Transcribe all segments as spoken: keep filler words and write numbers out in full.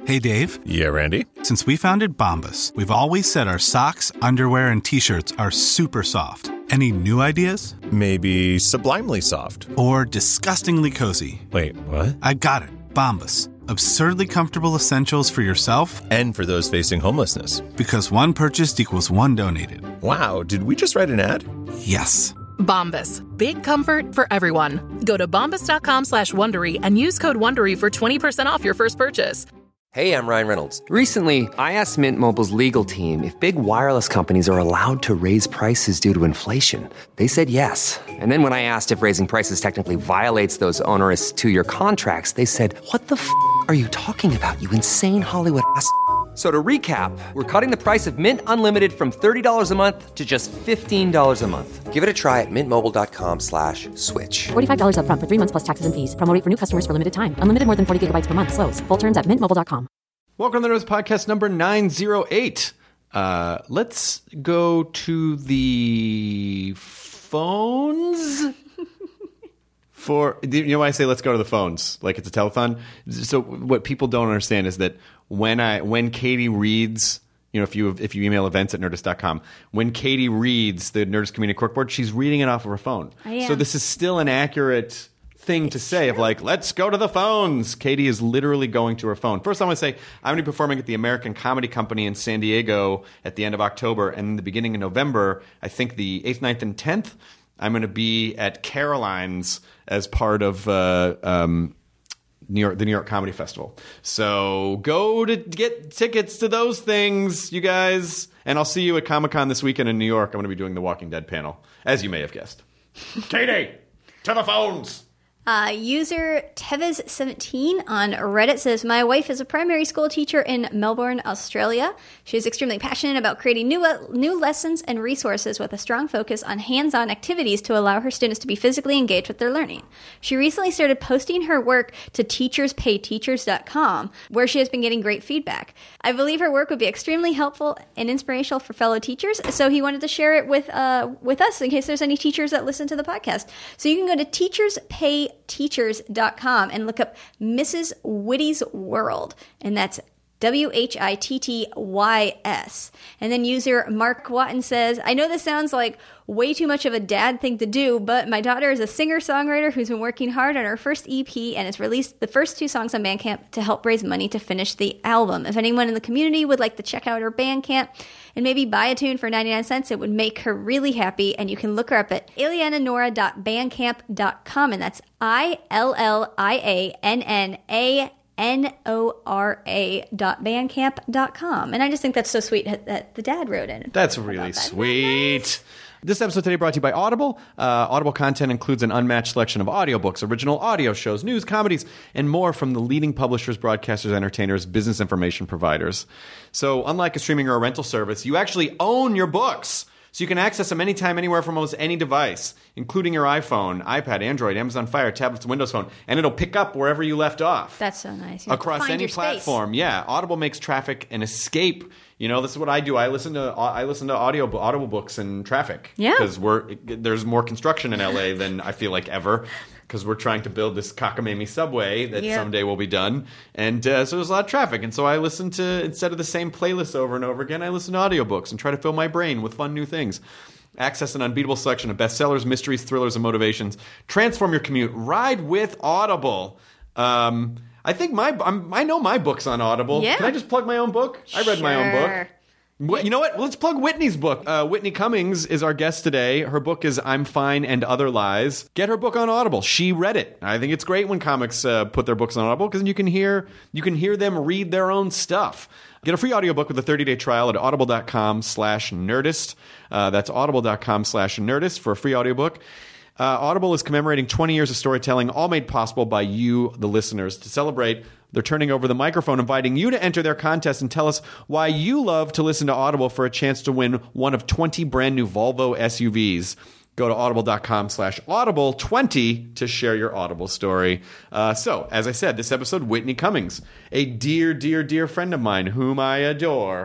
Hey, Dave. Yeah, Randy? Since we founded Bombas, we've always said our socks, underwear, and T-shirts are super soft. Any new ideas? Maybe sublimely soft. Or disgustingly cozy. Wait, what? I got it. Bombas. Absurdly comfortable essentials for yourself and for those facing homelessness. Because one purchased equals one donated. Wow, did we just write an ad? Yes. Bombas. Big comfort for everyone. Go to bombas.com slash Wondery and use code Wondery for twenty percent off your first purchase. Hey, I'm Ryan Reynolds. Recently, I asked Mint Mobile's legal team if big wireless companies are allowed to raise prices due to inflation. They said yes. And then when I asked if raising prices technically violates those onerous two-year contracts, they said, what the f*** are you talking about, you insane Hollywood ass f- So to recap, we're cutting the price of Mint Unlimited from thirty dollars a month to just fifteen dollars a month. Give it a try at mintmobile.com slash switch. forty-five dollars up front for three months plus taxes and fees. Promo rate for new customers for limited time. Unlimited more than forty gigabytes per month. Slows full terms at mint mobile dot com. Welcome to the Nerds Podcast number nine oh eight. Uh, let's go to the phones. For you know why I say let's go to the phones like it's a telethon? So what people don't understand is that when I when Katie reads, you know, if you if you email events at nerdist dot com, when Katie reads the Nerdist Community Corkboard, she's reading it off of her phone. So this is still an accurate thing to say of like, let's go to the phones. Katie is literally going to her phone. First, I want to say I'm going to be performing at the American Comedy Company in San Diego at the end of October, and in the beginning of November, I think the eighth, ninth, and tenth, I'm going to be at Caroline's as part of uh, um, New York, the New York Comedy Festival. So go to get tickets to those things, you guys. And I'll see you at Comic-Con this weekend in New York. I'm going to be doing the Walking Dead panel, as you may have guessed. Katie, to the phones. Uh, user Tevez seventeen on Reddit says, my wife is a primary school teacher in Melbourne, Australia. She is extremely passionate about creating new new lessons and resources with a strong focus on hands-on activities to allow her students to be physically engaged with their learning. She recently started posting her work to teachers pay teachers dot com, where she has been getting great feedback. I believe her work would be extremely helpful and inspirational for fellow teachers, so he wanted to share it with uh, with us in case there's any teachers that listen to the podcast. So you can go to teachers pay teachers dot com and look up Missus Whitty's World, and that's W H I T T Y S. And then user Mark Watton says, I know this sounds like way too much of a dad thing to do, but my daughter is a singer-songwriter who's been working hard on her first E P and has released the first two songs on Bandcamp to help raise money to finish the album. If anyone in the community would like to check out her Bandcamp and maybe buy a tune for ninety-nine cents, it would make her really happy. And you can look her up at iliana nora dot bandcamp dot com, and that's I L L I A N N A N O R A dot bandcamp dot com. And I just think that's so sweet that the dad wrote in. That's really that. sweet. This episode today brought to you by Audible. Uh, Audible content includes an unmatched selection of audiobooks, original audio shows, news, comedies, and more from the leading publishers, broadcasters, entertainers, business information providers. So unlike a streaming or a rental service, you actually own your books. So you can access them anytime, anywhere from almost any device, including your iPhone, iPad, Android, Amazon Fire, tablets, Windows Phone, and it'll pick up wherever you left off. That's so nice. Across any platform. Space. Yeah, Audible makes traffic an escape. You know, this is what I do. I listen to I listen to audio audible books in traffic. Yeah, because we're there's more construction in L A than I feel like ever. Because we're trying to build this cockamamie subway that yep. someday will be done. And uh, so there's a lot of traffic. And so I listen to, instead of the same playlist over and over again, I listen to audiobooks and try to fill my brain with fun new things. Access an unbeatable selection of bestsellers, mysteries, thrillers, and motivations. Transform your commute. Ride with Audible. Um, I think my, I'm, I know my book's on Audible. Yeah. Can I just plug my own book? I read sure. my own book. You know what? Let's plug Whitney's book. Uh, Whitney Cummings is our guest today. Her book is I'm Fine and Other Lies. Get her book on Audible. She read it. I think it's great when comics uh, put their books on Audible because you can hear you can hear them read their own stuff. Get a free audiobook with a thirty-day trial at audible.com slash nerdist. Uh, that's audible.com slash nerdist for a free audiobook. Uh, Audible is commemorating twenty years of storytelling, all made possible by you, the listeners. To celebrate, they're turning over the microphone, inviting you to enter their contest and tell us why you love to listen to Audible for a chance to win one of twenty brand new Volvo S U Vs. Go to audible.com slash audible 20 to share your Audible story. Uh, so, as I said, this episode, Whitney Cummings, a dear, dear, dear friend of mine whom I adore.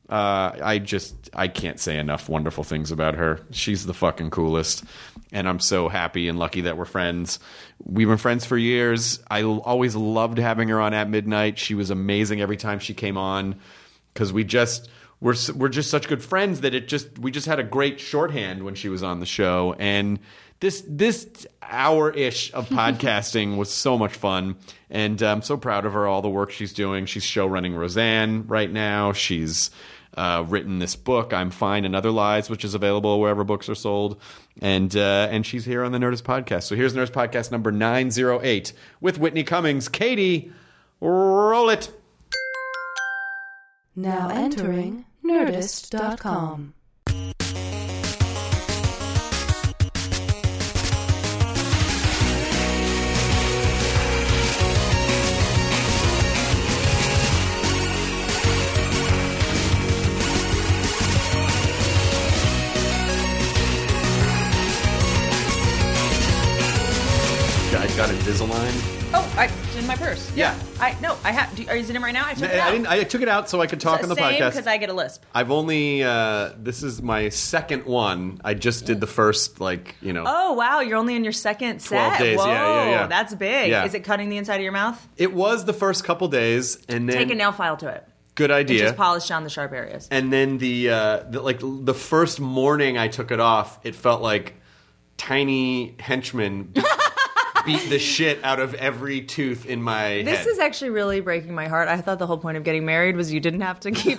Uh, I just, I can't say enough wonderful things about her. She's the fucking coolest. And I'm so happy and lucky that we're friends. We've been friends for years. I l- always loved having her on At Midnight. She was amazing every time she came on because we just, we're, s- we're just such good friends that it just, we just had a great shorthand when she was on the show. And this, this hour-ish of podcasting was so much fun. And I'm so proud of her, all the work she's doing. She's show running Roseanne right now. She's Uh, written this book, I'm Fine and Other Lies, which is available wherever books are sold. And uh, and she's here on the Nerdist Podcast. So here's Nerdist Podcast number nine oh eight with Whitney Cummings. Katie, roll it. Now entering Nerdist dot com. I got Invisalign. Oh, I, it's in my purse. Yeah. I no, I have. Do, are you using it right now? I took No, it out. I, didn't, I took it out so I could talk on the Same, podcast. because I get a lisp. I've only, uh, this is my second one. I just did the first, like, you know. Oh wow, you're only in your second set. twelve days, Whoa, yeah, yeah, yeah. That's big. Yeah. Is it cutting the inside of your mouth? It was the first couple days, and then. Take a nail file to it. Good And idea. just polish down the sharp areas. And then the, uh, the like the first morning I took it off, it felt like tiny henchmen beat the shit out of every tooth in my This head. is actually really breaking my heart. I thought the whole point of getting married was you didn't have to keep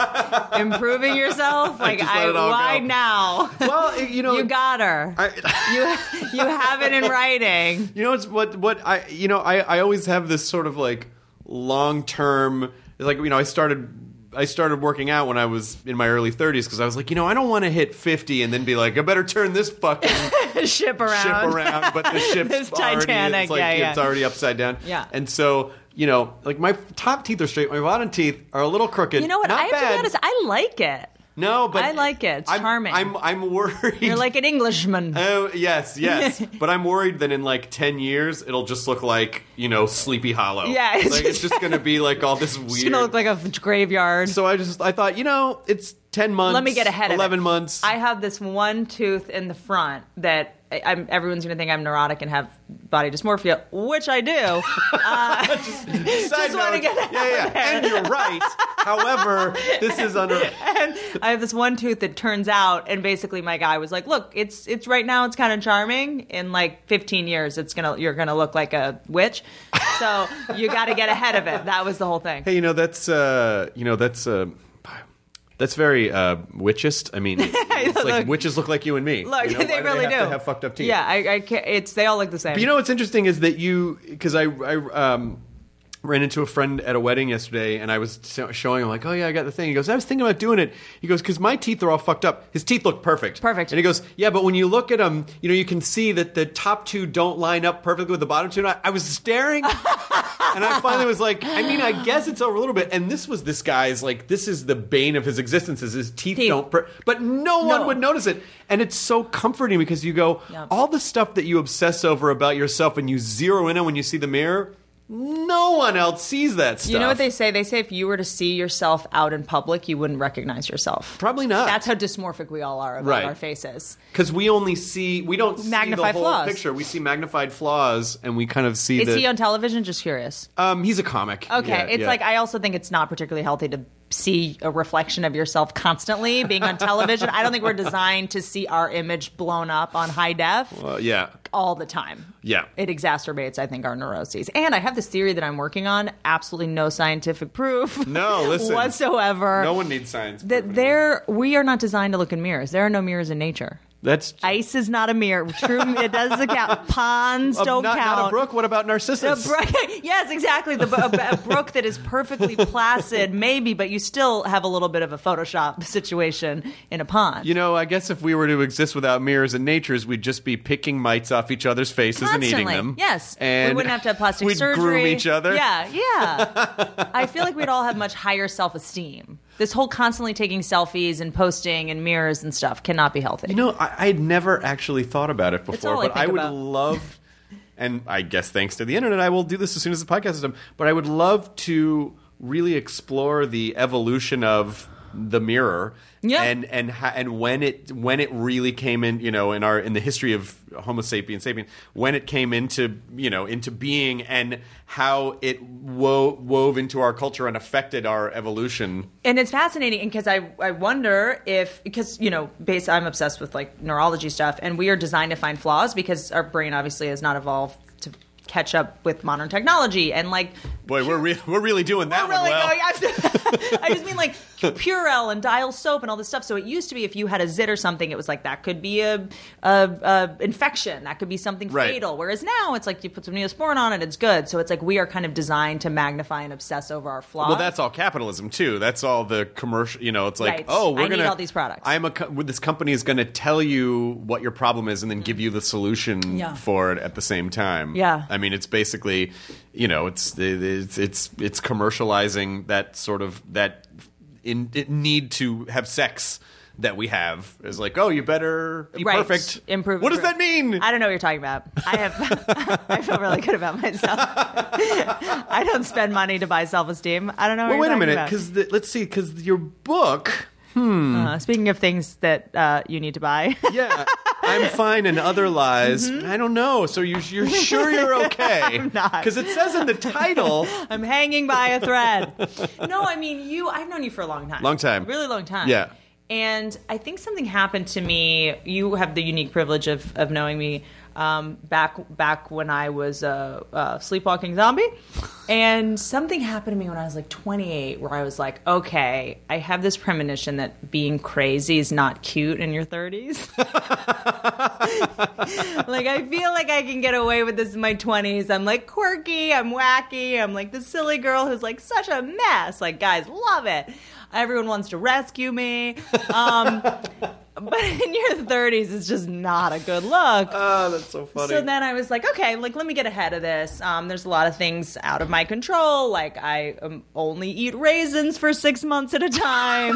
improving yourself. Like, just I, let it all why go. now? Well, you know, you got her. I, you you have it in writing. you know, it's what what I you know I I always have this sort of like long term, like, you know, I started. I started working out when I was in my early thirties because I was like, you know, I don't want to hit fifty and then be like, I better turn this fucking Ship around. ship around, but the ship's This already, Titanic, it's like, yeah, yeah. it's already upside down. Yeah. And so, you know, like my top teeth are straight, my bottom teeth are a little crooked. You know what? Not I have bad. to be honest. I like it. No, but I like it. It's I'm, charming. I'm I'm worried. You're like an Englishman. Oh, yes, yes. But I'm worried that in like ten years, it'll just look like, you know, Sleepy Hollow. Yeah, it's Like, it's just- just going to be like all this weird. It's gonna look like a graveyard. So I just, I thought, you know, it's ten months. Let me get ahead of it. eleven months. I have this one tooth in the front that I, I'm, everyone's going to think I'm neurotic and have body dysmorphia, which I do. Uh, just just want to get it yeah, yeah. out there. And you're right. However, this is under. And I have this one tooth that turns out, and basically my guy was like, "Look, it's it's right now it's kind of charming. In like fifteen years, it's gonna you're gonna look like a witch. So you got to get ahead of it." That was the whole thing. Hey, you know that's uh, you know that's uh, that's very uh, witchist. I mean, it's like Look. witches look like you and me. Look, you know? they Why really they have do To have fucked up teeth. Yeah, I, I can't, it's they all look the same. But you know what's interesting is that you, because I, I um, ran into a friend at a wedding yesterday, and I was so- showing him like, oh yeah, I got the thing. He goes, I was thinking about doing it. He goes, because my teeth are all fucked up. His teeth look perfect. Perfect. And he goes, yeah, but when you look at them, you know, you can see that the top two don't line up perfectly with the bottom two. And I, I was staring, and I finally was like, I mean, I guess it's over a little bit. And this was this guy's like, this is the bane of his existence, is his teeth, Teeth. don't, per- but no one No. would notice it. And it's so comforting because you go, Yep. all the stuff that you obsess over about yourself and you zero in on when you see the mirror, no one else sees that stuff. You know what they say? They say if you were to see yourself out in public, you wouldn't recognize yourself. Probably not. That's how dysmorphic we all are about Right. our faces. Because we only see, we don't Magnify see the whole flaws. picture. We see magnified flaws, and we kind of see Is the. he on television? Just curious. um, he's a comic. Okay, Yeah, it's yeah. like I also think it's not particularly healthy to see a reflection of yourself constantly being on television. I don't think we're designed to see our image blown up on high def Uh, yeah. all the time. Yeah. It exacerbates, I think, our neuroses. And I have this theory that I'm working on. Absolutely no scientific proof. No, listen. whatsoever. No one needs science. That proof there, we are not designed to look in mirrors. There are no mirrors in nature. That's Ice is not a mirror. True, it doesn't count. Ponds Uh, don't not, count. not a brook. What about Narcissus? A brook, yes, exactly. The a, a brook that is perfectly placid, maybe, but you still have a little bit of a Photoshop situation in a pond. You know, I guess if we were to exist without mirrors and natures, we'd just be picking mites off each other's faces and eating Constantly, them. yes. and we wouldn't have to have plastic we'd surgery. groom each other. Yeah, yeah. I feel like we'd all have much higher self-esteem. This whole constantly taking selfies and posting in mirrors and stuff cannot be healthy. You know, I, I'd never actually thought about it before, all I but I think would about. love, and I guess thanks to the internet, I will do this as soon as the podcast is done. But I would love to really explore the evolution of the mirror. Yeah. And and ha- and when it when it really came in, you know, in our in the history of Homo sapiens sapien, when it came into you know into being, and how it wo- wove into our culture and affected our evolution. And it's fascinating because I I wonder if because you know based I'm obsessed with like neurology stuff, and we are designed to find flaws because our brain obviously has not evolved to catch up with modern technology, and like boy we're re- we're really doing that we're really one well. going after, I just mean like Purell and Dial soap and all this stuff. So it used to be if you had a zit or something, it was like that could be a, a, a infection, that could be something right. fatal. Whereas now it's like you put some Neosporin on it, it's good. So it's like we are kind of designed to magnify and obsess over our flaws. Well, that's all capitalism too. That's all the commercial. You know, it's like Right. oh, we're I need gonna all these products. I'm a co- this company is going to tell you what your problem is and then give you the solution Yeah. for it at the same time. Yeah. I mean, it's basically, you know, it's it's it's it's commercializing that sort of that in, need to have sex that we have is like, oh, you better be Right. perfect. Improve. What does improve. that mean? I don't know what you're talking about. I have. I feel really good about myself. I don't spend money to buy self-esteem. I don't know. Well, what wait you're a talking minute, about. because let's see, because your book. Uh, speaking of things that uh, you need to buy, Yeah, I'm fine and other lies. I don't know. So you, you're sure you're okay? I'm not. Because it says in the title. I'm hanging by a thread. No, I mean you. I've known you for a long time. Long time. Really long time. Yeah. And I think something happened to me. You have the unique privilege of, of knowing me um, back back when I was a, a sleepwalking zombie. And something happened to me when I was like twenty-eight where I was like, okay, I have this premonition that being crazy is not cute in your thirties. Like, I feel like I can get away with this in my twenties. I'm like quirky, I'm wacky, I'm like the silly girl who's like such a mess. Like, guys love it. Everyone wants to rescue me. Um, but in your thirties, it's just not a good look. Oh, that's so funny. So then I was like, okay, like let me get ahead of this. Um, there's a lot of things out of my control. Like I um, only eat raisins for six months at a time.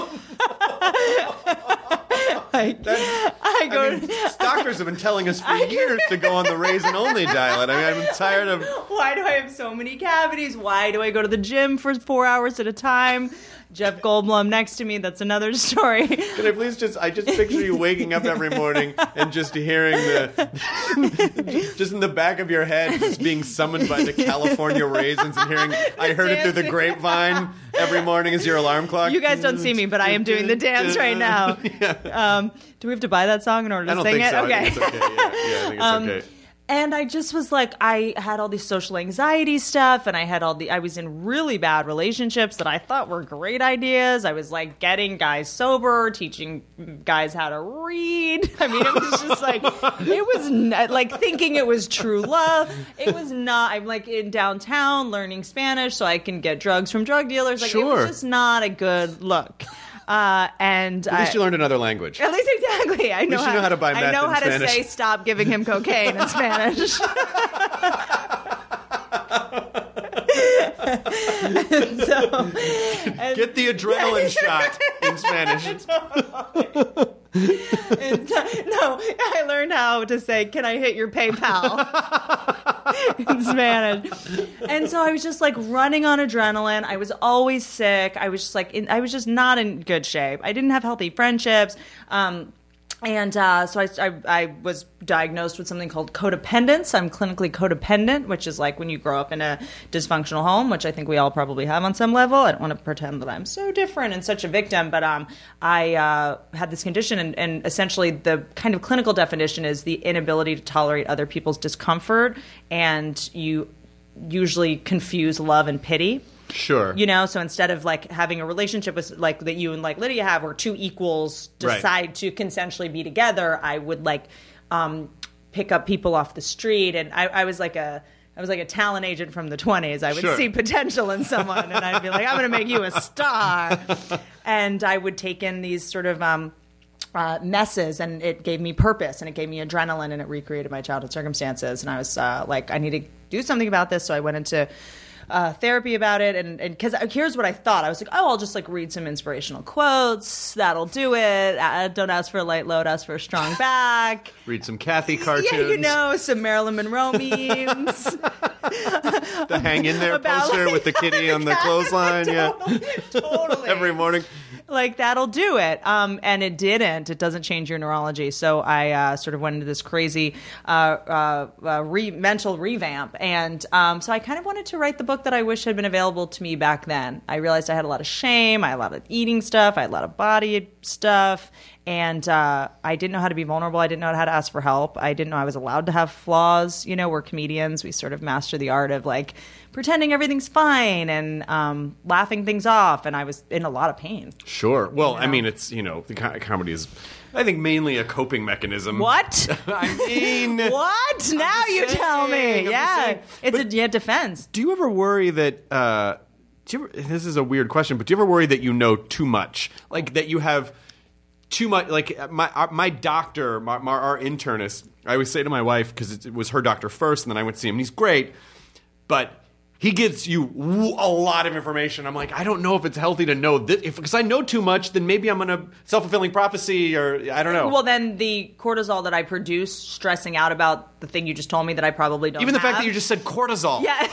like, I go. I mean, doctors have been telling us for years to go on the raisin-only diet. I mean, I'm tired of... Why do I have so many cavities? Why do I go to the gym for four hours at a time? Jeff Goldblum next to me, that's another story. Can I please just... I just picture you waking up every morning and just hearing the... just in the back of your head, just being summoned by the California raisins and hearing... I heard it through the grapevine every morning as your alarm clock. You guys don't see me, but I am doing the dance right now. Yeah. Um, do we have to buy that song in order to I don't sing think it? so. Okay. I think it's okay. Yeah, yeah I think it's Um, okay. And I just was like, I had all these social anxiety stuff, and I had all the, I was in really bad relationships that I thought were great ideas. I was like getting guys sober, teaching guys how to read. I mean, it was just like, it was not, like thinking it was true love. It was not, I'm like in downtown learning Spanish so I can get drugs from drug dealers. Like, it Sure. was just not a good look. Uh, and At least I, you learned another language. At least exactly. I know, least you know how to buy I meth know in how Spanish. to say stop giving him cocaine in Spanish. so, and, Get the adrenaline shot in Spanish. and, no, I learned how to say, "Can I hit your PayPal?" in Spanish. And so I was just like running on adrenaline. I was always sick. I was just like, in, I was just not in good shape. I didn't have healthy friendships. Um, And uh, so I, I, I was diagnosed with something called codependence. I'm clinically codependent, which is like when you grow up in a dysfunctional home, which I think we all probably have on some level. I don't want to pretend that I'm so different and such a victim, but um, I uh, had this condition, and, and essentially the kind of clinical definition is the inability to tolerate other people's discomfort, and you usually confuse love and pity. Sure. You know, so instead of like having a relationship with like that you and like Lydia have, where two equals decide Right. to consensually be together, I would like um, pick up people off the street, and I, I was like a I was like a talent agent from the twenties. I would Sure. see potential in someone, and I'd be like, I'm going to make you a star, and I would take in these sort of um, uh, messes, and it gave me purpose, and it gave me adrenaline, and it recreated my childhood circumstances, and I was uh, like, I need to do something about this, so I went into Uh, therapy about it, and because here's what I thought. I was like, oh, I'll just like read some inspirational quotes. That'll do it. Uh, don't ask for a light load, ask for a strong back. Read some Kathy cartoons. Yeah, you know, some Marilyn Monroe memes. The hang in there About, poster like, with the kitty on the clothesline. totally, Yeah, totally. every morning. like that'll do it. Um, and it didn't. It doesn't change your neurology. So I uh, sort of went into this crazy uh, uh, uh, re- mental revamp. And um, so I kind of wanted to write the book that I wish had been available to me back then. I realized I had a lot of shame. I had a lot of eating stuff. I had a lot of body stuff. And uh, I didn't know how to be vulnerable. I didn't know how to ask for help. I didn't know I was allowed to have flaws. You know, we're comedians. We sort of master the art of like pretending everything's fine and um, laughing things off. And I was in a lot of pain. Sure. Well, You know? I mean, it's, you know, the co- comedy is, I think, mainly a coping mechanism. What? I mean. What? Now you saying, tell I'm me. just Yeah. saying. It's But a yeah, defense. Do you ever worry that, uh, do you ever, this is a weird question, but do you ever worry that you know too much? Like that you have too much, like my our, my doctor, my, my, our internist, I always say to my wife, because it, it was her doctor first, and then I went to see him, and he's great, but he gives you w- a lot of information. I'm like, I don't know if it's healthy to know this. If, because I know too much, then maybe I'm going to self-fulfilling prophecy, or I don't know. Well, then the cortisol that I produce, stressing out about the thing you just told me that I probably don't Even the have. fact that you just said cortisol. Yeah.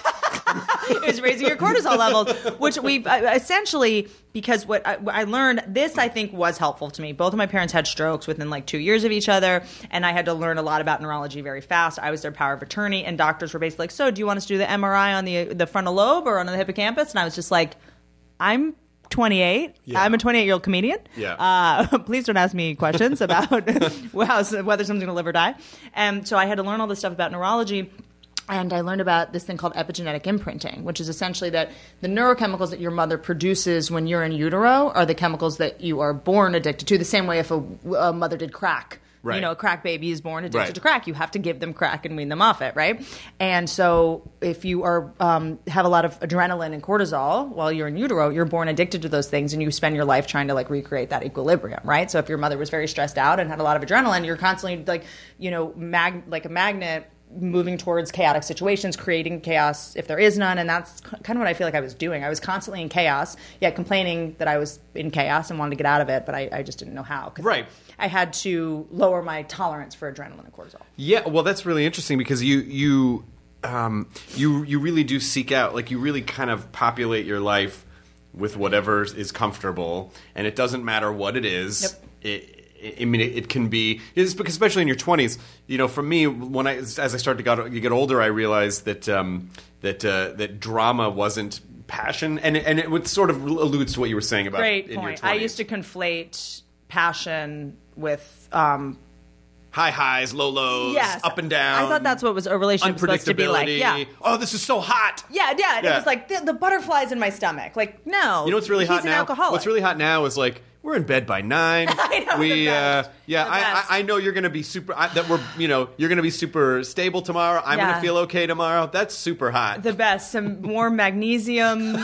Is raising your cortisol levels, which we've uh, essentially, because what I, I learned, this I think was helpful to me. Both of my parents had strokes within like two years of each other, and I had to learn a lot about neurology very fast. I was their power of attorney, and doctors were basically like, so do you want us to do the M R I on the the frontal lobe or on the hippocampus? And I was just like, I'm twenty-eight. Yeah. I'm a twenty-eight-year-old comedian. Yeah. Uh, please don't ask me questions about how, whether someone's going to live or die. And so I had to learn all this stuff about neurology. And I learned about this thing called epigenetic imprinting, which is essentially that the neurochemicals that your mother produces when you're in utero are the chemicals that you are born addicted to, the same way if a, a mother did crack. Right. You know, a crack baby is born addicted Right. to crack. You have to give them crack and wean them off it, right? And so if you are um, have a lot of adrenaline and cortisol while you're in utero, you're born addicted to those things, and you spend your life trying to like recreate that equilibrium, right? So if your mother was very stressed out and had a lot of adrenaline, you're constantly like, you know, mag- like a magnet moving towards chaotic situations, creating chaos if there is none. And that's kind of what I feel like I was doing. I was constantly in chaos, yet complaining that I was in chaos and wanted to get out of it, but I, I just didn't know how. 'Cause Right. I had to lower my tolerance for adrenaline and cortisol. Yeah, well, that's really interesting because you you um, you you really do seek out, like you really kind of populate your life with whatever is comfortable, and it doesn't matter what it is. Yep. It, I mean, it, it can be, it's because especially in your twenties. You know, for me, when I as I started to get, get older, I realized that um, that uh, that drama wasn't passion, and and it would sort of alludes to what you were saying about. Great in your point. I twenties. used to conflate passion with um, high highs, low lows, yes, up and down. I thought that's what was a relationship supposed to be like. Yeah. Oh, this is so hot. Yeah, yeah. And Yeah. it was like the, the butterflies in my stomach. Like, no. You know what's really he's hot an now? alcoholic. What's really hot now is like we're in bed by nine. I know, we, the best. Uh, yeah, The I, I, best. I know you're going to be super. I, that we're, you know, you're going to be super stable tomorrow. I'm going Yeah. to feel okay tomorrow. That's super hot. The best. Some more magnesium.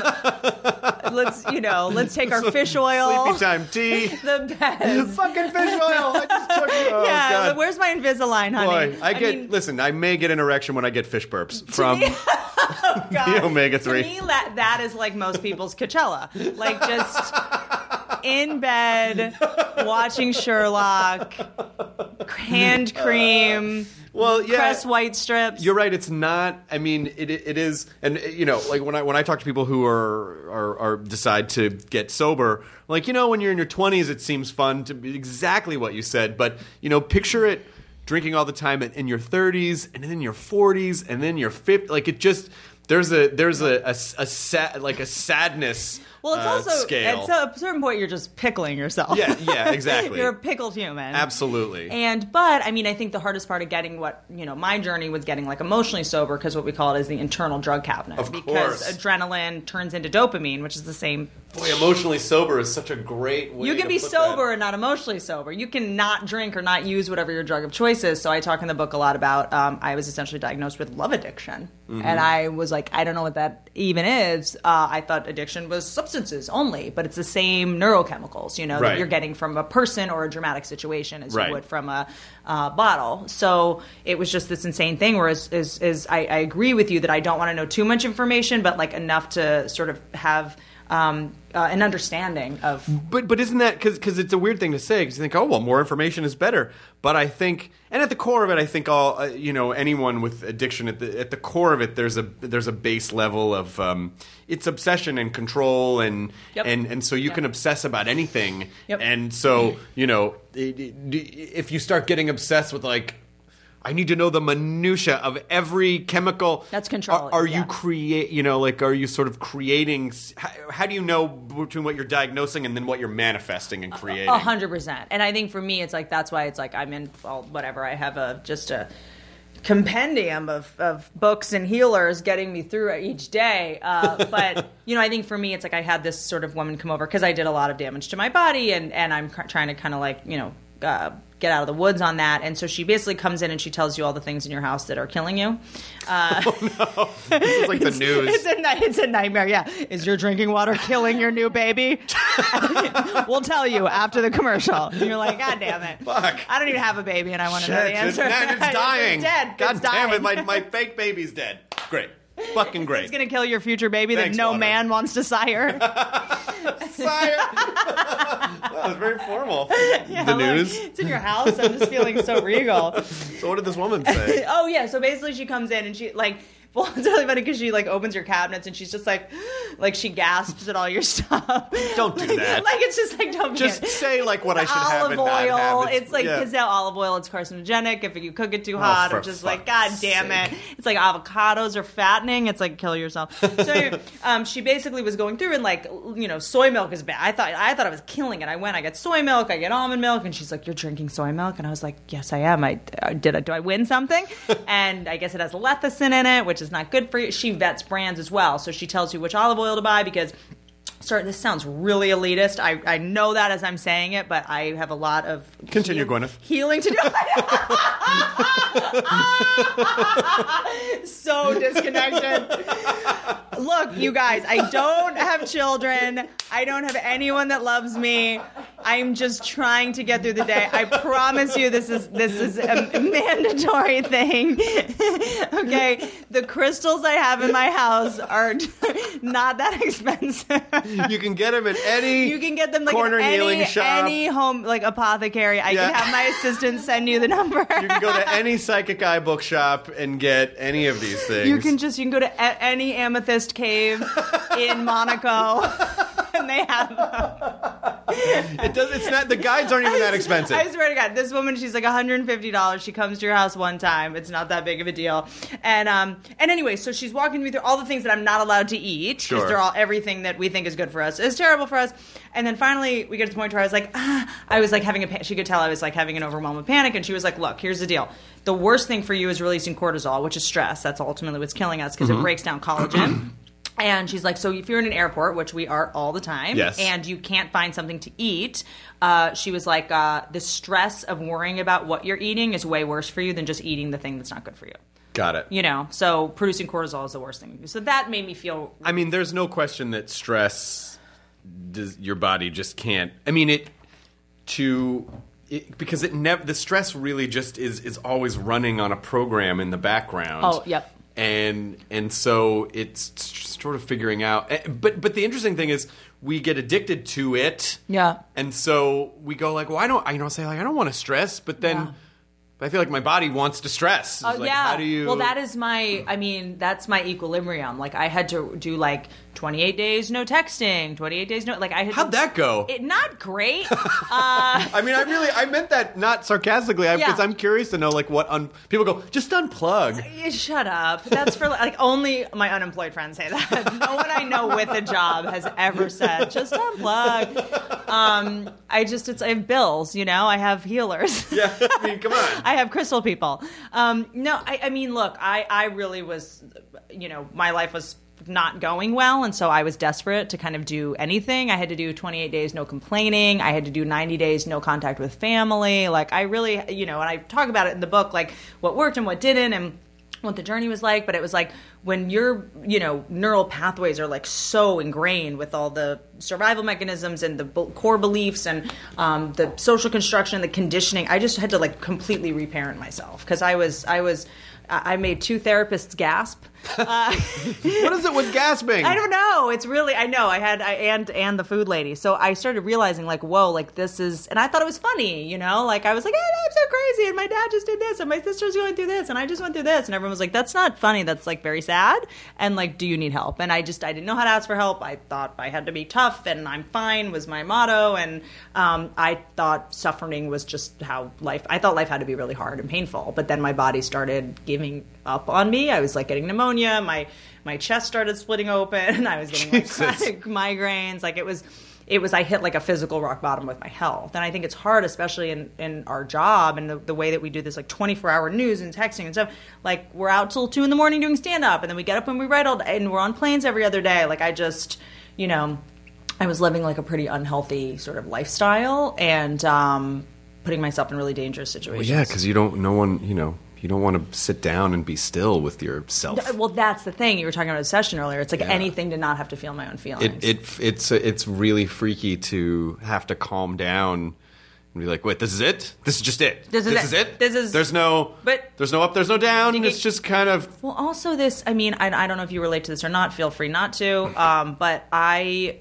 let's, you know, let's take our fish oil. Sleepy time tea. The best. Fucking fish oil. I just took it. Oh, yeah. God. Where's my Invisalign, honey? Boy, I get. mean, listen, I may get an erection when I get fish burps from me- oh, God. the omega three. To me, that, that is like most people's Coachella. Like just in bed, watching Sherlock, hand cream, Well, yeah. Crest white strips. You're right. It's not. I mean, it it is, and you know, like when I when I talk to people who are are, are decide to get sober, like you know, when you're in your twenties, it seems fun to be exactly what you said, but you know, picture it drinking all the time in, in your thirties, and then in your forties, and then your fifties. Like it just there's a there's a a, a sad like a sadness. Well, it's uh, also scale. at a certain point you're just pickling yourself. Yeah, yeah, exactly. You're a pickled human. Absolutely. And but I mean, I think the hardest part of getting what you know, my journey was getting like emotionally sober because what we call it is the internal drug cabinet. Of because course. adrenaline turns into dopamine, which is the same. Boy, emotionally sober is such a great way. You can to be put sober that. and not emotionally sober. You can not drink or not use whatever your drug of choice is. So I talk in the book a lot about um, I was essentially diagnosed with love addiction. Mm-hmm. And I was like, I don't know what that even is. Uh, I thought addiction was substances only, but it's the same neurochemicals, you know, Right. that you're getting from a person or a dramatic situation as Right. you would from a uh, bottle. So it was just this insane thing where is, is, is I, I agree with you that I don't want to know too much information, but like enough to sort of have um, uh, an understanding of. But but isn't that because because it's a weird thing to say because you think, oh well, more information is better. But I think, and at the core of it, I think all uh, you know, anyone with addiction at the at the core of it, there's a there's a base level of um, it's obsession and control, and Yep. and and so you Yep. can obsess about anything. Yep. And so you know, it, it, if you start getting obsessed with like, I need to know the minutia of every chemical. That's control, Are, are you yeah. create? You know, like, are you sort of creating? How, how do you know between what you're diagnosing and then what you're manifesting and creating? A hundred percent. And I think for me, it's like that's why it's like I'm in well, whatever. I have a just a compendium of, of books and healers getting me through it each day. Uh, but you know, I think for me, it's like I had this sort of woman come over because I did a lot of damage to my body, and and I'm cr- trying to kind of like you know. Uh, get out of the woods on that. And so she basically comes in and she tells you all the things in your house that are killing you. Uh, oh, no. This is like the news. It's a, ni- it's a nightmare, yeah. Is your drinking water killing your new baby? We'll tell you after the commercial. And you're like, God damn it. Fuck. I don't even have a baby and I want to know Shit, the answer. It's, it's dying. It's dead. God it's damn dying. it, my, my fake baby's dead. Great. Fucking great. It's going to kill your future baby Thanks, that no water. man wants to sire. Sire. That was very formal. Yeah, the look, news. it's in your house. I'm just feeling so regal. So what did this woman say? Oh, yeah. So basically she comes in and she, like, well, it's really funny because she, like, opens your cabinets and she's just like, like, she gasps at all your stuff. Don't do like, that. Like, it's just like, don't Just be say, like, what I should olive have and oil. not have. It's, like, yeah. because now olive oil, it's carcinogenic if you cook it too hot. for Or just like, God fuck's damn sake. it. It's like avocados are fattening. It's like, kill yourself. So anyway, um, she basically was going through and, like, you know, soy milk is bad. I thought I thought I was killing it. I went, I get soy milk, I get almond milk. And she's like, you're drinking soy milk? And I was like, yes, I am. I, uh, did I, do I win something? And I guess it has lecithin in it, which is not good for you. She vets brands as well. So she tells you which olive oil to buy because... Sorry, this sounds really elitist. I, I know that as I'm saying it, but I have a lot of Continue, heal- Gwyneth. healing to do. So disconnected. Look, you guys, I don't have children. I don't have anyone that loves me. I'm just trying to get through the day. I promise you, this is this is a mandatory thing. Okay, the crystals I have in my house are not that expensive. You can get them at any You can get them like corner at any, healing shop. any home like apothecary. I Yeah. can have my assistant send you the number. You can go to any psychic eye bookshop and get any of these things. You can just you can go to a- any amethyst cave in Monaco, and they have them. It does. It's not. The guides aren't even that expensive. I swear to God, this woman, she's like one hundred fifty dollars. She comes to your house one time. It's not that big of a deal. And um, and anyway, so she's walking me through all the things that I'm not allowed to eat because Sure. they're all everything that we think is good for us is terrible for us. And then finally, we get to the point where I was like, ah, I was like having a. Pa- she could tell I was like having an overwhelming panic, and she was like, look, here's the deal. The worst thing for you is releasing cortisol, which is stress. That's ultimately what's killing us because Mm-hmm. it breaks down collagen. And she's like, so if you're in an airport, which we are all the time, Yes. and you can't find something to eat, uh, she was like, uh, the stress of worrying about what you're eating is way worse for you than just eating the thing that's not good for you. Got it. You know, so producing cortisol is the worst thing. So that made me feel... I mean, there's no question that stress, does, your body just can't. I mean, it to it, because it never. The stress really just is is always running on a program in the background. Oh, yep. And and so it's sort of figuring out. But but the interesting thing is we get addicted to it. Yeah. And so we go like, well, I don't. I you know say like I don't want to stress, but then. Yeah. But I feel like my body wants to stress. Oh, It's like, yeah. How do you? Well, that is my, I mean, that's my equilibrium. Like, I had to do, like, twenty-eight days no texting, twenty-eight days no, like, I had How'd to, that go? It, not great. uh, I mean, I really, I meant that not sarcastically, because Yeah. I'm curious to know, like, what un- people go, just unplug. Yeah, shut up. That's for, like, only my unemployed friends say that. No one I know with a job has ever said, just unplug. Um, I just, it's, I have bills, you know? I have healers. Yeah, I mean, come on. I have crystal people. Um, no, I, I mean, look, I, I really was, you know, my life was not going well, and so I was desperate to kind of do anything. I had to do twenty-eight days no complaining. I had to do ninety days no contact with family. Like, I really, you know, and I talk about it in the book, like what worked and what didn't, and what the journey was like. But it was like when your, you know, neural pathways are like so ingrained with all the survival mechanisms and the b- core beliefs and um, the social construction, the conditioning, I just had to like completely reparent myself because I was, I was, I made two therapists gasp. Uh, What is it with gasping? I don't know. It's really, I know. I had, I, and and the food lady. So I started realizing, like, whoa, like this is, and I thought it was funny, you know? Like, I was like, hey, I'm so crazy, and my dad just did this, and my sister's going through this, and I just went through this. And everyone was like, that's not funny. That's, like, very sad. And, like, do you need help? And I just, I didn't know how to ask for help. I thought I had to be tough, and I'm fine was my motto. And um, I thought suffering was just how life, I thought life had to be really hard and painful. But then my body started giving up on me. I was, like, getting pneumonia. My my chest started splitting open. I was getting like chronic migraines. Like it was, it was. I hit like a physical rock bottom with my health. And I think it's hard, especially in, in our job and the, the way that we do this, like twenty-four hour news and texting and stuff. Like we're out till two in the morning doing stand up, and then we get up and we write all day, and we're on planes every other day. Like I just, you know, I was living like a pretty unhealthy sort of lifestyle and um, putting myself in really dangerous situations. Well, yeah, because you don't. No one. You know. You don't want to sit down and be still with yourself. Well, that's the thing. You were talking about obsession earlier. It's like Yeah. anything to not have to feel my own feelings. It, it it's it's really freaky to have to calm down and be like, wait, this is it? This is just it. This is this it. it. This is- There's no. But- there's no up. There's no down. Did you- It's just kind of. Well, also this, I mean, I, I don't know if you relate to this or not. Feel free not to. Um, but I,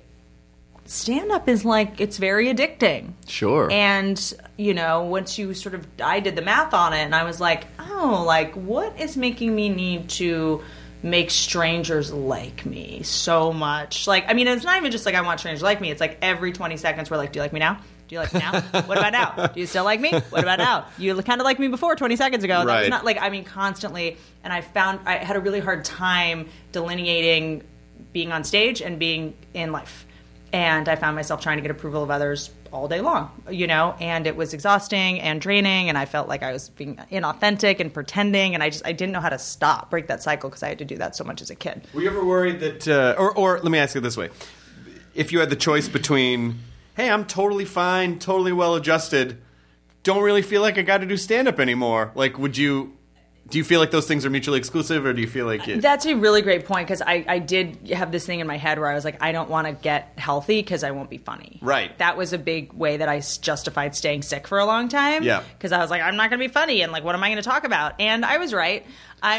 stand-up is like, it's very addicting. Sure. And, you know, once you sort of, I did the math on it, and I was like, oh, like, what is making me need to make strangers like me so much? Like, I mean, it's not even just like I want strangers to like me. It's like every twenty seconds we're like, do you like me now? Do you like me now? What about now? Do you still like me? What about now? You kind of like me before twenty seconds ago. That was Right. not like, I mean, constantly. And I found, I had a really hard time delineating being on stage and being in life. And I found myself trying to get approval of others all day long, you know, and it was exhausting and draining, and I felt like I was being inauthentic and pretending, and I just, I didn't know how to stop, break that cycle, because I had to do that so much as a kid. Were you ever worried that, uh, or, or let me ask it this way. If you had the choice between, hey, I'm totally fine, totally well-adjusted, don't really feel like I got to do stand-up anymore, like, would you... Do you feel like those things are mutually exclusive, or do you feel like it... That's a really great point, because I, I did have this thing in my head where I was like, I don't want to get healthy because I won't be funny. Right. That was a big way that I s- justified staying sick for a long time. Yeah. Because I was like, I'm not going to be funny, and like, what am I going to talk about? And I was right. I'm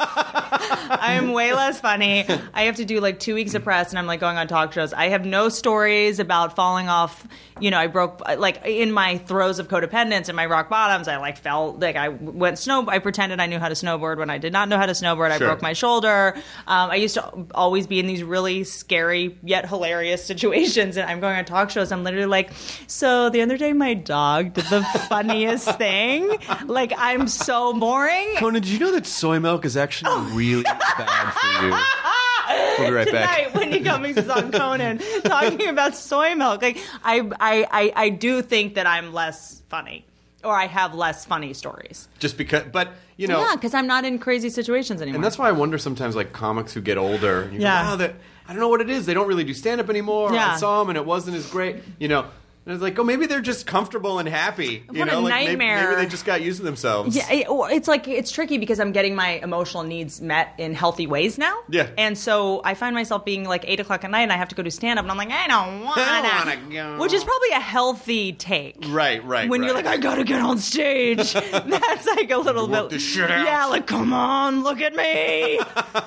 I'm way less funny. I have to do like two weeks of press, and I'm like going on talk shows. I have no stories about falling off. You know, I broke like in my throes of codependence and my rock bottoms. I like fell like I went snow. I pretended I knew how to snowboard when I did not know how to snowboard. I Sure. broke my shoulder. Um, I used to always be in these really scary yet hilarious situations, and I'm going on talk shows. I'm literally like, so the other day my dog did the funniest thing. Like I'm so boring. Conan, did you know that soy milk is actually really bad for you? We'll be right back. Tonight, Wendy Cummings is on Conan talking about soy milk. Like I, I, I, I do think that I'm less funny, or I have less funny stories. Just because, but, you know... Yeah, because I'm not in crazy situations anymore. And that's why I wonder sometimes, like, comics who get older, and you Yeah. go, wow, that I don't know what it is. They don't really do stand-up anymore. Yeah. I saw them, and it wasn't as great. You know, and it's like, oh, maybe they're just comfortable and happy. You What a know, like maybe, nightmare. maybe they just got used to themselves. Yeah, it- or it's like it's tricky because I'm getting my emotional needs met in healthy ways now. Yeah. And so I find myself being like eight o'clock at night, and I have to go do stand up, and I'm like, I don't want I don't to, wanna go. which is probably a healthy take. Right, right, When you're right. like, I gotta get on stage, that's like a little Work bit. this shit out. Yeah, like come on, look at me,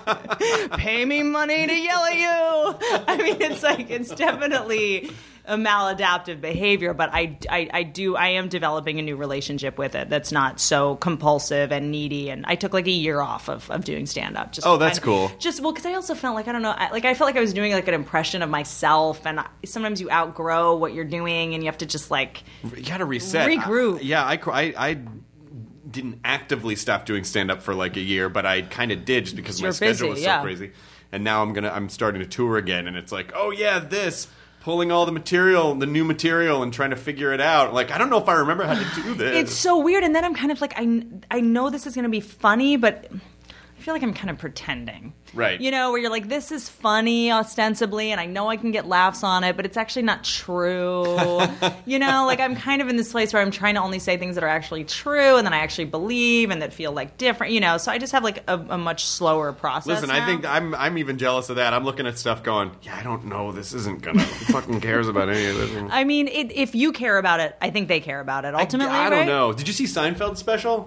pay me money to yell at you. I mean, it's like it's definitely a maladaptive behavior, but I, I, I do I am developing a new relationship with it that's not so compulsive and needy. And I took like a year off of, of doing stand up. Just Oh, that's kind cool. of- Just well, because I also felt like I don't know, I, like I felt like I was doing like an impression of myself, and I, sometimes you outgrow what you're doing, and you have to just like You gotta reset. regroup. I, yeah, I, cr- I, I didn't actively stop doing stand-up for like a year, but I kind of did just because my You're schedule busy, was yeah. so crazy. And now I'm gonna I'm starting to tour again, and it's like, oh yeah, this pulling all the material, the new material, and trying to figure it out. Like I don't know if I remember how to do this. It's so weird, and then I'm kind of like, I, I know this is going to be funny, but I feel like I'm kind of pretending. Right. You know, where you're like, this is funny ostensibly, and I know I can get laughs on it, but it's actually not true. You know, like I'm kind of in this place where I'm trying to only say things that are actually true, and then I actually believe, and that feel like different, you know, so I just have like a, a much slower process Listen, now. I think I'm I'm even jealous of that. I'm looking at stuff going, yeah, I don't know. This isn't gonna. Who fucking cares about any of this? I mean, it, if you care about it, I think they care about it ultimately, I, I don't right? know. Did you see Seinfeld's special?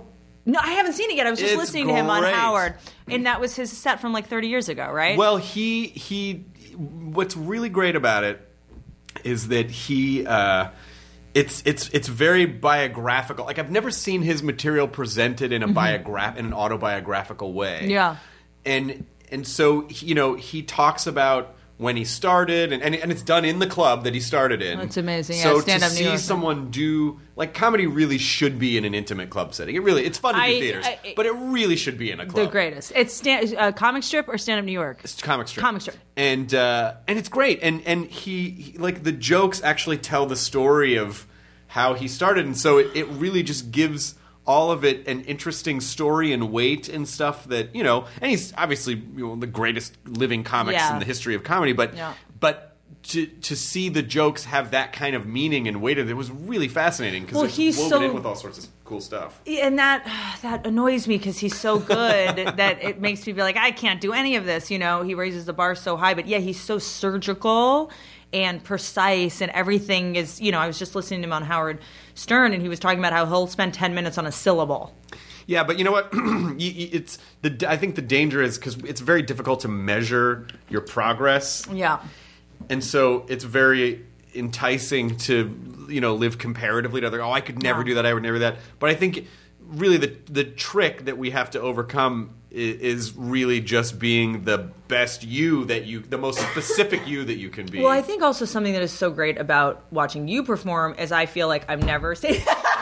No, I haven't seen it yet. I was just It's listening to him on great. Howard, and that was his set from like thirty years ago, right? Well, he he. What's really great about it is that he. Uh, it's it's it's very biographical. Like I've never seen his material presented in a Mm-hmm. biogra- in an autobiographical way. Yeah. And and so he- you know he talks about when he started, and, and and it's done in the club that he started in. That's amazing. So Yeah, Stand to Up New see York. someone do like comedy really should be in an intimate club setting. It really it's fun to do I- theaters, I- but it really should be in a club. The greatest. It's stand, uh, comic strip or Stand Up New York? It's comic strip. Comic strip. And uh, and it's great. And and he, he like the jokes actually tell the story of how he started, and so it, it really just gives all of it an interesting story and weight and stuff that, you know, and he's obviously, you know, the greatest living comics Yeah. in the history of comedy, but Yeah. but to to see the jokes have that kind of meaning and weight, it was really fascinating because Well, it's he's woven so- in with all sorts of cool stuff. And that that annoys me because he's so good that it makes me be like, I can't do any of this. You know, he raises the bar so high, but yeah, he's so surgical and precise, and everything is. You know, I was just listening to him on Howard Stern, and he was talking about how he'll spend ten minutes on a syllable. Yeah, but you know what? You- you- it's the I think the danger is because it's very difficult to measure your progress. Yeah. And so it's very enticing to, you know, live comparatively to other. Oh, I could never Yeah. do that. I would never do that. But I think really the the trick that we have to overcome is, is really just being the best you that you, the most specific you that you can be. Well, I think also something that is so great about watching you perform is I feel like I'm never saying.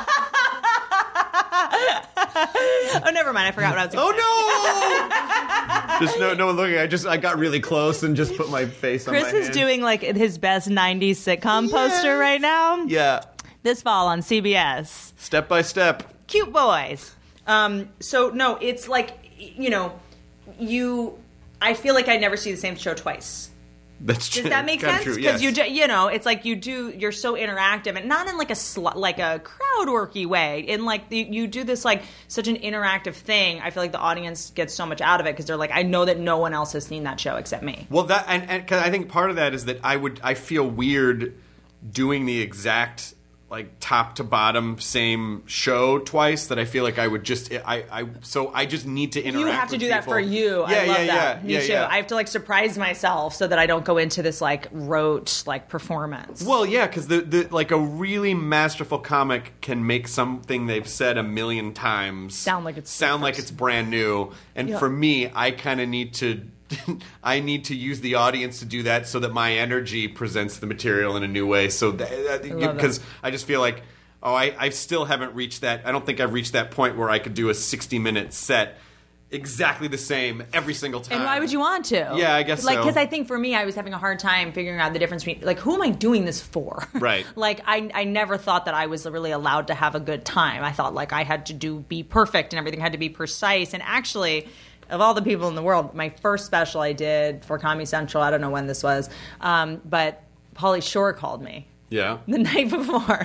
Oh, never mind. I forgot what I was going to say. Oh no! Just no, no one looking. I just I got really close and just put my face on my Chris is hand. doing like his best nineties sitcom poster right now. Yeah, This fall on C B S. step by step. Cute boys. Um, so no, it's like, you know, you. I feel like I never see the same show twice. That's true. Does that make Kinda sense? true, Because yes. you, do, you know, it's like you do. You're so interactive, and not in like a sl- like a crowd worky way. In like the, you do this like such an interactive thing. I feel like the audience gets so much out of it because they're like, I know that no one else has seen that show except me. Well, that and, and 'cause I think part of that is that I would I feel weird doing the exact like top to bottom same show twice. That I feel like I would just I I so I just need to interact. You have to with do that people. for you. Yeah, I love yeah, that. yeah, Me yeah, too. yeah. I have to like surprise myself so that I don't go into this like rote like performance. Well, yeah, because the, the like a really masterful comic can make something they've said a million times Sound like it's sound like first. it's brand new. And Yeah. for me, I kind of need to I need to use the audience to do that so that my energy presents the material in a new way. So that love because that. I just feel like oh, I, I still haven't reached that. I don't think I've reached that point where I could do a sixty minute set exactly the same every single time. And why would you want to? Yeah, I guess like so. because I think for me, I was having a hard time figuring out the difference between like who am I doing this for? Right. Like I, I never thought that I was really allowed to have a good time. I thought like I had to do be perfect and everything had to be precise. And actually, of all the people in the world, my first special I did for Comedy Central. I don't know when this was, um, but Pauly Shore called me. Yeah. The night before.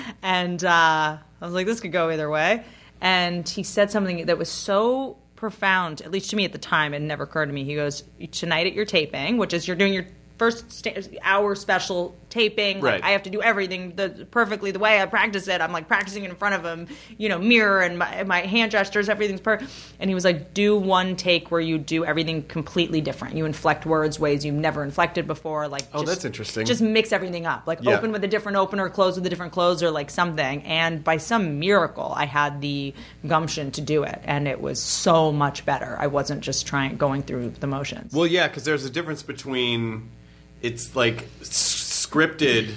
And uh, I was like, this could go either way. And he said something that was so profound, at least to me at the time, it never occurred to me. He goes, tonight at your taping, which is you're doing your first sta- hour special taping. Like, Right. I have to do everything the, perfectly the way I practice it. I'm like practicing in front of him, you know, mirror and my, my hand gestures, everything's per. And he was like, do one take where you do everything completely different. You inflect words ways you've never inflected before. Like, Oh, just, that's interesting. Just mix everything up. Like Yeah. open with a different opener, close with a different closer, like something. And by some miracle, I had the gumption to do it, and it was so much better. I wasn't just trying going through the motions. Well, yeah, because there's a difference between it's like s- scripted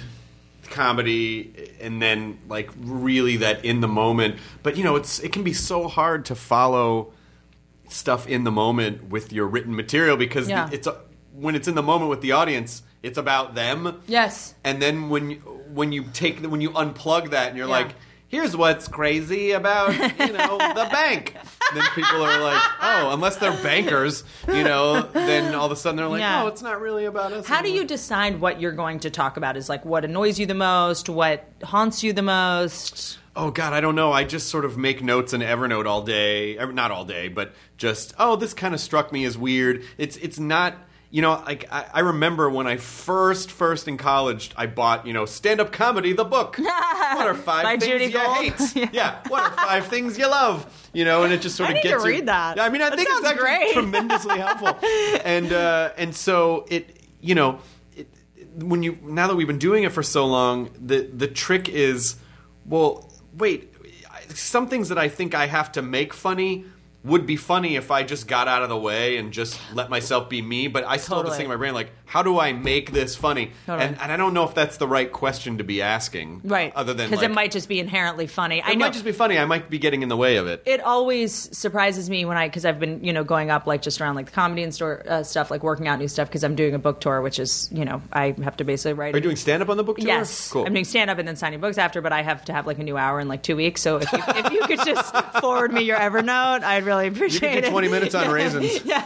comedy and then like really that in the moment. But you know, it's it can be so hard to follow stuff in the moment with your written material because Yeah. it's a, when it's in the moment with the audience, it's about them. Yes. And then when you, when you take when you unplug that and you're Yeah. like, here's what's crazy about, you know, the bank. Then people are like, oh, unless they're bankers, you know, then all of a sudden they're like, Yeah. oh, it's not really about us. How do anymore. you decide what you're going to talk about? Is like what annoys you the most, what haunts you the most? Oh, God, I don't know. I just sort of make notes in Evernote all day. Ev- Not all day, but just, oh, this kind of struck me as weird. It's it's not you know, like I, I remember when I first, first in college, I bought, you know, stand-up comedy, the book. What are five By things Judy you Gold. hate? Yeah. Yeah. What are five things you love? You know, and it just sort I of need gets to you. read that. Yeah, I mean, I That think it's sounds actually great. tremendously helpful. And uh, and so it, you know, it, when you now that we've been doing it for so long, the the trick is, well, wait, some things that I think I have to make funny would be funny if I just got out of the way and just let myself be me, but I still have this Totally. thing in my brain like, how do I make this funny? Totally. And, and I don't know if that's the right question to be asking. Right. Other than because like, it might just be inherently funny. I it know. might just be funny. I might be getting in the way of it. It always surprises me when I, because I've been, you know, going up like just around like the comedy and store uh, stuff, like working out new stuff, because I'm doing a book tour, which is, you know, I have to basically write. Are you doing stand-up on the book tour? Yes, Cool. I'm doing stand up and then signing books after, but I have to have like a new hour in like two weeks. So if you, if you could just forward me your Evernote, I'd really You appreciate can it. do twenty minutes on raisins. Yeah.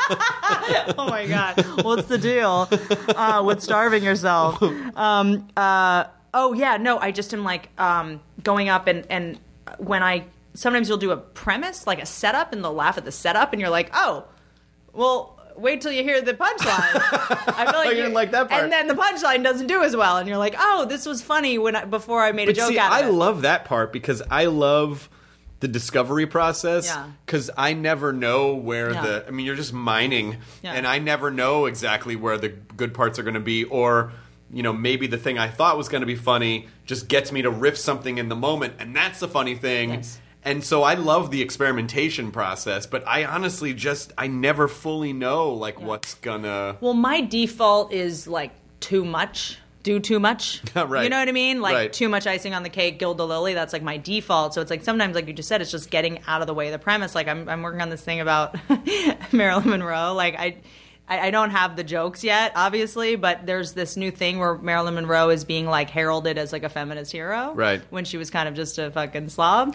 Oh my God. What's the deal uh, with starving yourself? Um, uh, oh yeah, no, I just am like um, going up and, and when I, sometimes you'll do a premise, like a setup, and they'll laugh at the setup and you're like, oh, well, wait till you hear the punchline. I feel like You didn't like that part. And then the punchline doesn't do as well. And you're like, oh, this was funny when I, before I made a But joke see, out of I it. love that part because I love the discovery process. Yeah. Because I never know where Yeah. the. I mean, you're just mining, Yeah. and I never know exactly where the good parts are going to be, or you know, maybe the thing I thought was going to be funny just gets me to riff something in the moment, and that's the funny thing. Yes. And so I love the experimentation process, but I honestly just I never fully know like what's gonna. Well, my default is like too much. Do too much. Right. You know what I mean? Like Right. too much icing on the cake, Gilda Lily. That's like my default. So it's like sometimes, like you just said, it's just getting out of the way of the premise. Like I'm, I'm working on this thing about Marilyn Monroe. Like I, I, I don't have the jokes yet, obviously, but there's this new thing where Marilyn Monroe is being like heralded as like a feminist hero. Right. When she was kind of just a fucking slob.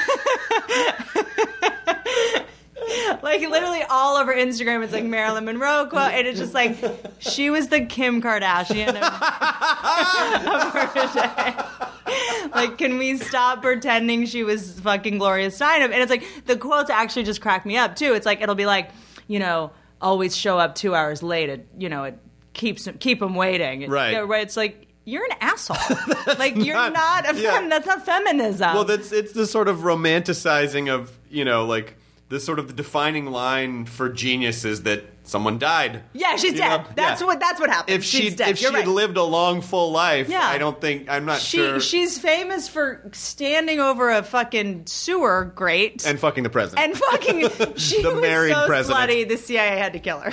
Like literally all over Instagram, it's like Marilyn Monroe quote, and it's just like she was the Kim Kardashian of, of her day. Like, can we stop pretending she was fucking Gloria Steinem? And it's like the quotes actually just crack me up too. It's like it'll be like, you know, always show up two hours late. It, you know, it keeps keep them waiting. Right. Right. It's like. You're an asshole. Like you're not, not- a fem- yeah. that's not feminism. Well, that's it's the sort of romanticizing of you know like the sort of the defining line for genius is that someone died. yeah, she's You dead. know? That's Yeah. what that's what happened. If she she's dead. if she You're had right. lived a long full life, Yeah. I don't think I'm not She sure. she's famous for standing over a fucking sewer grate and fucking the president. and fucking she The was married so president. slutty. The C I A had to kill her.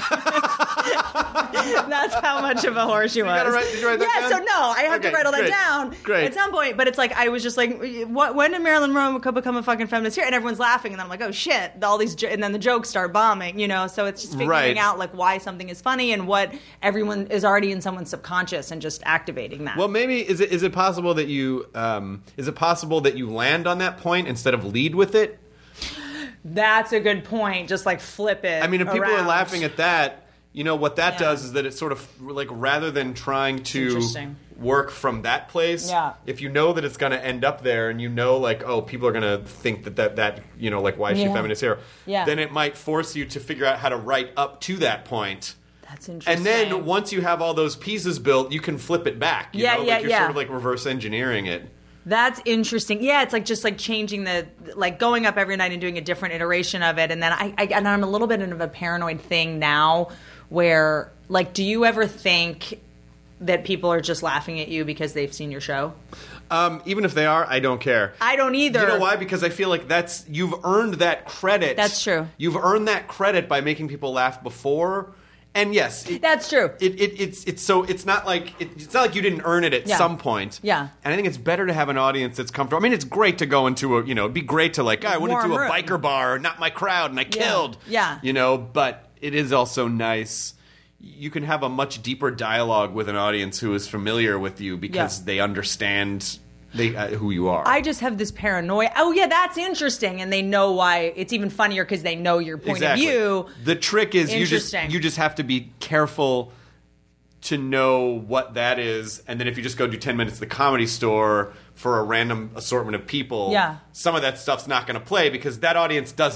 That's how much of a whore she was. gotta write- did you write that yeah, down? so no, I have Okay, to write all that great. down Great. at some point. But it's like I was just like, what? When did Marilyn Monroe become a fucking feminist here? And everyone's laughing, and then I'm like, oh shit! All these, jo- and then the jokes start bombing, you know. So it's just figuring Right. out like why something is funny and what everyone is already in someone's subconscious and just activating that. Well, maybe is it is it possible that you um, is it possible that you land on that point instead of lead with it? That's a good point. Just like flip it. I mean, if people are around. laughing at that, you know what that Yeah. does is that it sort of like rather than trying to interesting. work from that place, Yeah. if you know that it's going to end up there, and you know like oh people are going to think that that that you know like why is she Yeah. a feminist here? Yeah. Then it might force you to figure out how to write up to that point. That's interesting. And then once you have all those pieces built, you can flip it back. You Yeah, know? yeah, like you're yeah. sort of like reverse engineering it. That's interesting. Yeah, it's like just like changing the like going up every night and doing a different iteration of it. And then I, I and I'm a little bit of a paranoid thing now, where like, do you ever think that people are just laughing at you because they've seen your show? Um, even if they are, I don't care. I don't either. You know why? Because I feel like that's you've earned that credit. That's true. You've earned that credit by making people laugh before. And yes, it, That's true. It, it, it's it's so it's not like it, it's not like you didn't earn it at Yeah. some point. Yeah. And I think it's better to have an audience that's comfortable. I mean, it's great to go into a you know it'd be great to like I went Warm into a room. biker bar, not my crowd, and I killed. Yeah. You know, but it is also nice. You can have a much deeper dialogue with an audience who is familiar with you because Yeah. they understand they uh, who you are. I just have this paranoia. Oh yeah, that's interesting, and they know why. It's even funnier because they know your point exactly. of view. The trick is you just Interesting. you just have to be careful to know what that is, and then if you just go do ten minutes at the Comedy Store for a random assortment of people, Yeah. some of that stuff's not going to play because that audience doesn't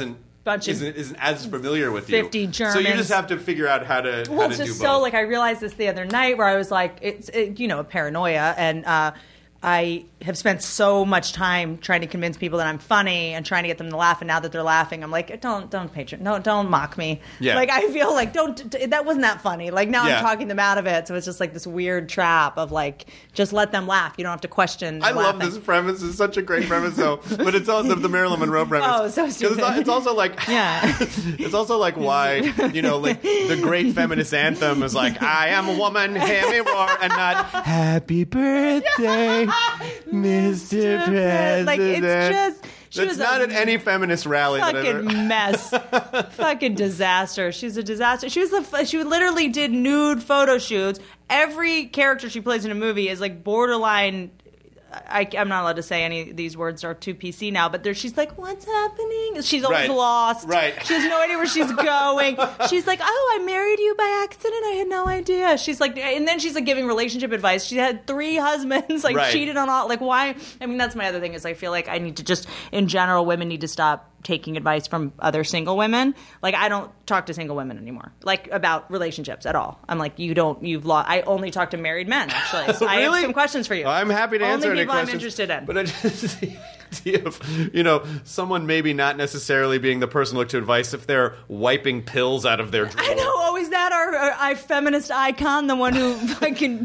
bunch of isn't, isn't as familiar with you. fifty Germans. So you just have to figure out how to well, how to it's do just both. so like I realized this the other night where I was like, it's it, you know paranoia, and uh, I have spent so much time trying to convince people that I'm funny and trying to get them to laugh, and now that they're laughing, I'm like, don't don't patron, no, don't mock me. Yeah. Like I feel like don't that wasn't that funny. Like now Yeah. I'm talking them out of it, so it's just like this weird trap of like just let them laugh. You don't have to question. I love laughing. this premise. It's such a great premise, though. But it's also the Marilyn Monroe premise. Oh, so 'Cause stupid. It's, it's also like, Yeah. it's also like why you know, like the great feminist anthem is like, I am a woman, hear me roar, and not Happy birthday, Mister President. Like it's just. She That's was not a at any feminist rally. That I've fucking ever... mess, fucking disaster. She's a disaster. She was the. She literally did nude photo shoots. Every character she plays in a movie is like borderline. I, I'm not allowed to say any of these words are too P C now, but there, she's like, what's happening? She's always Right. lost. Right. She has no idea where she's going. She's like, oh, I married you by accident. I had no idea. She's like, and then she's like giving relationship advice. She had three husbands, like Right. cheated on all, like why? I mean, that's my other thing is I feel like I need to just, in general, women need to stop taking advice from other single women. Like I don't talk to single women anymore, like about relationships at all. I'm like, you don't, you've lost. I only talk to married men, actually. So I have Really? some questions for you. I'm happy to answer Only any people I'm questions. interested in. But I just the idea of, you know, someone maybe not necessarily being the person to look to advice if they're wiping pills out of their drawer. I know. Oh, is that our, our, our feminist icon, the one who fucking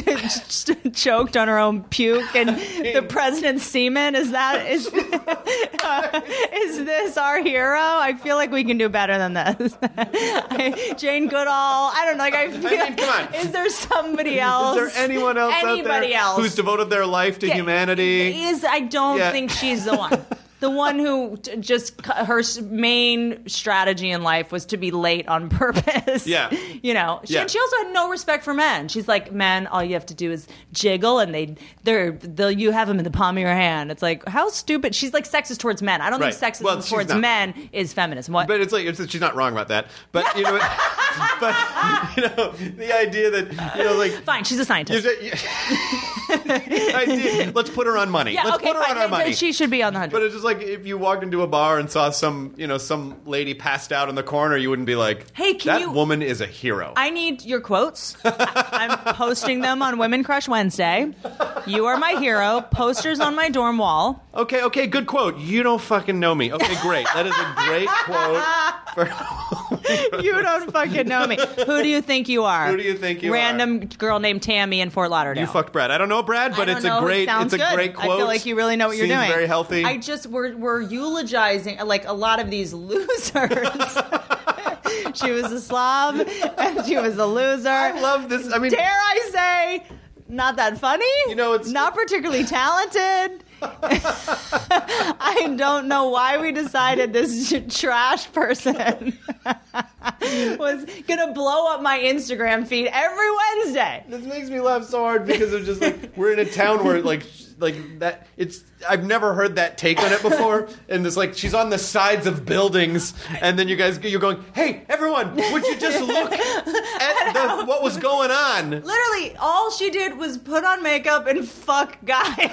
choked on her own puke and the president's semen? Is that is uh, is this our hero? I feel like we can do better than this. Jane Goodall. I don't know. Like I feel. I mean, come on. Is there somebody else? Is there anyone else Anybody out there else who's devoted their life to Yeah, humanity? Is I don't Yeah. think she's the one. The one who t- just c- her s- main strategy in life was to be late on purpose. Yeah. You know. She, Yeah. and she also had no respect for men. She's like, men, all you have to do is jiggle, and they they're they'll you have them in the palm of your hand. It's like how stupid. She's like sexist towards men. I don't Right. think sexism Well, she's towards not. men is feminism. What? But it's like it's, she's not wrong about that. But you know, but you know, the idea that you know, like Fine, she's a scientist. you- the idea, let's put her on money. Yeah, let's okay, put her fine. on our money. She should be on the hundred. But it's just like if you walked into a bar and saw some, you know, some lady passed out in the corner, you wouldn't be like, Hey, can that you- woman is a hero. I need your quotes. I'm posting them on Women Crush Wednesday. You are my hero. Posters on my dorm wall. Okay, okay, good quote. You don't fucking know me. Okay, great. That is a great quote. For You don't fucking know me. Who do you think you are? Who do you think you Random are? Random girl named Tammy in Fort Lauderdale. You fucked Brad. I don't know Brad, but I don't it's know. a great, It sounds it's a good. great quote. I feel like you really know what you're Seems doing. very healthy. I just we're we're eulogizing like a lot of these losers. She was a slob and she was a loser. I love this. I mean, Dare I say, not that funny. You know, it's- not particularly talented. I don't know why we decided this trash person was gonna blow up my Instagram feed every Wednesday. this makes me laugh so hard because of just like we're in a town where like sh- like that. It's I've never heard that take on it before, and it's like she's on the sides of buildings, and then you guys you're going, hey everyone, would you just look at the, what was going on? Literally, all she did was put on makeup and fuck guys.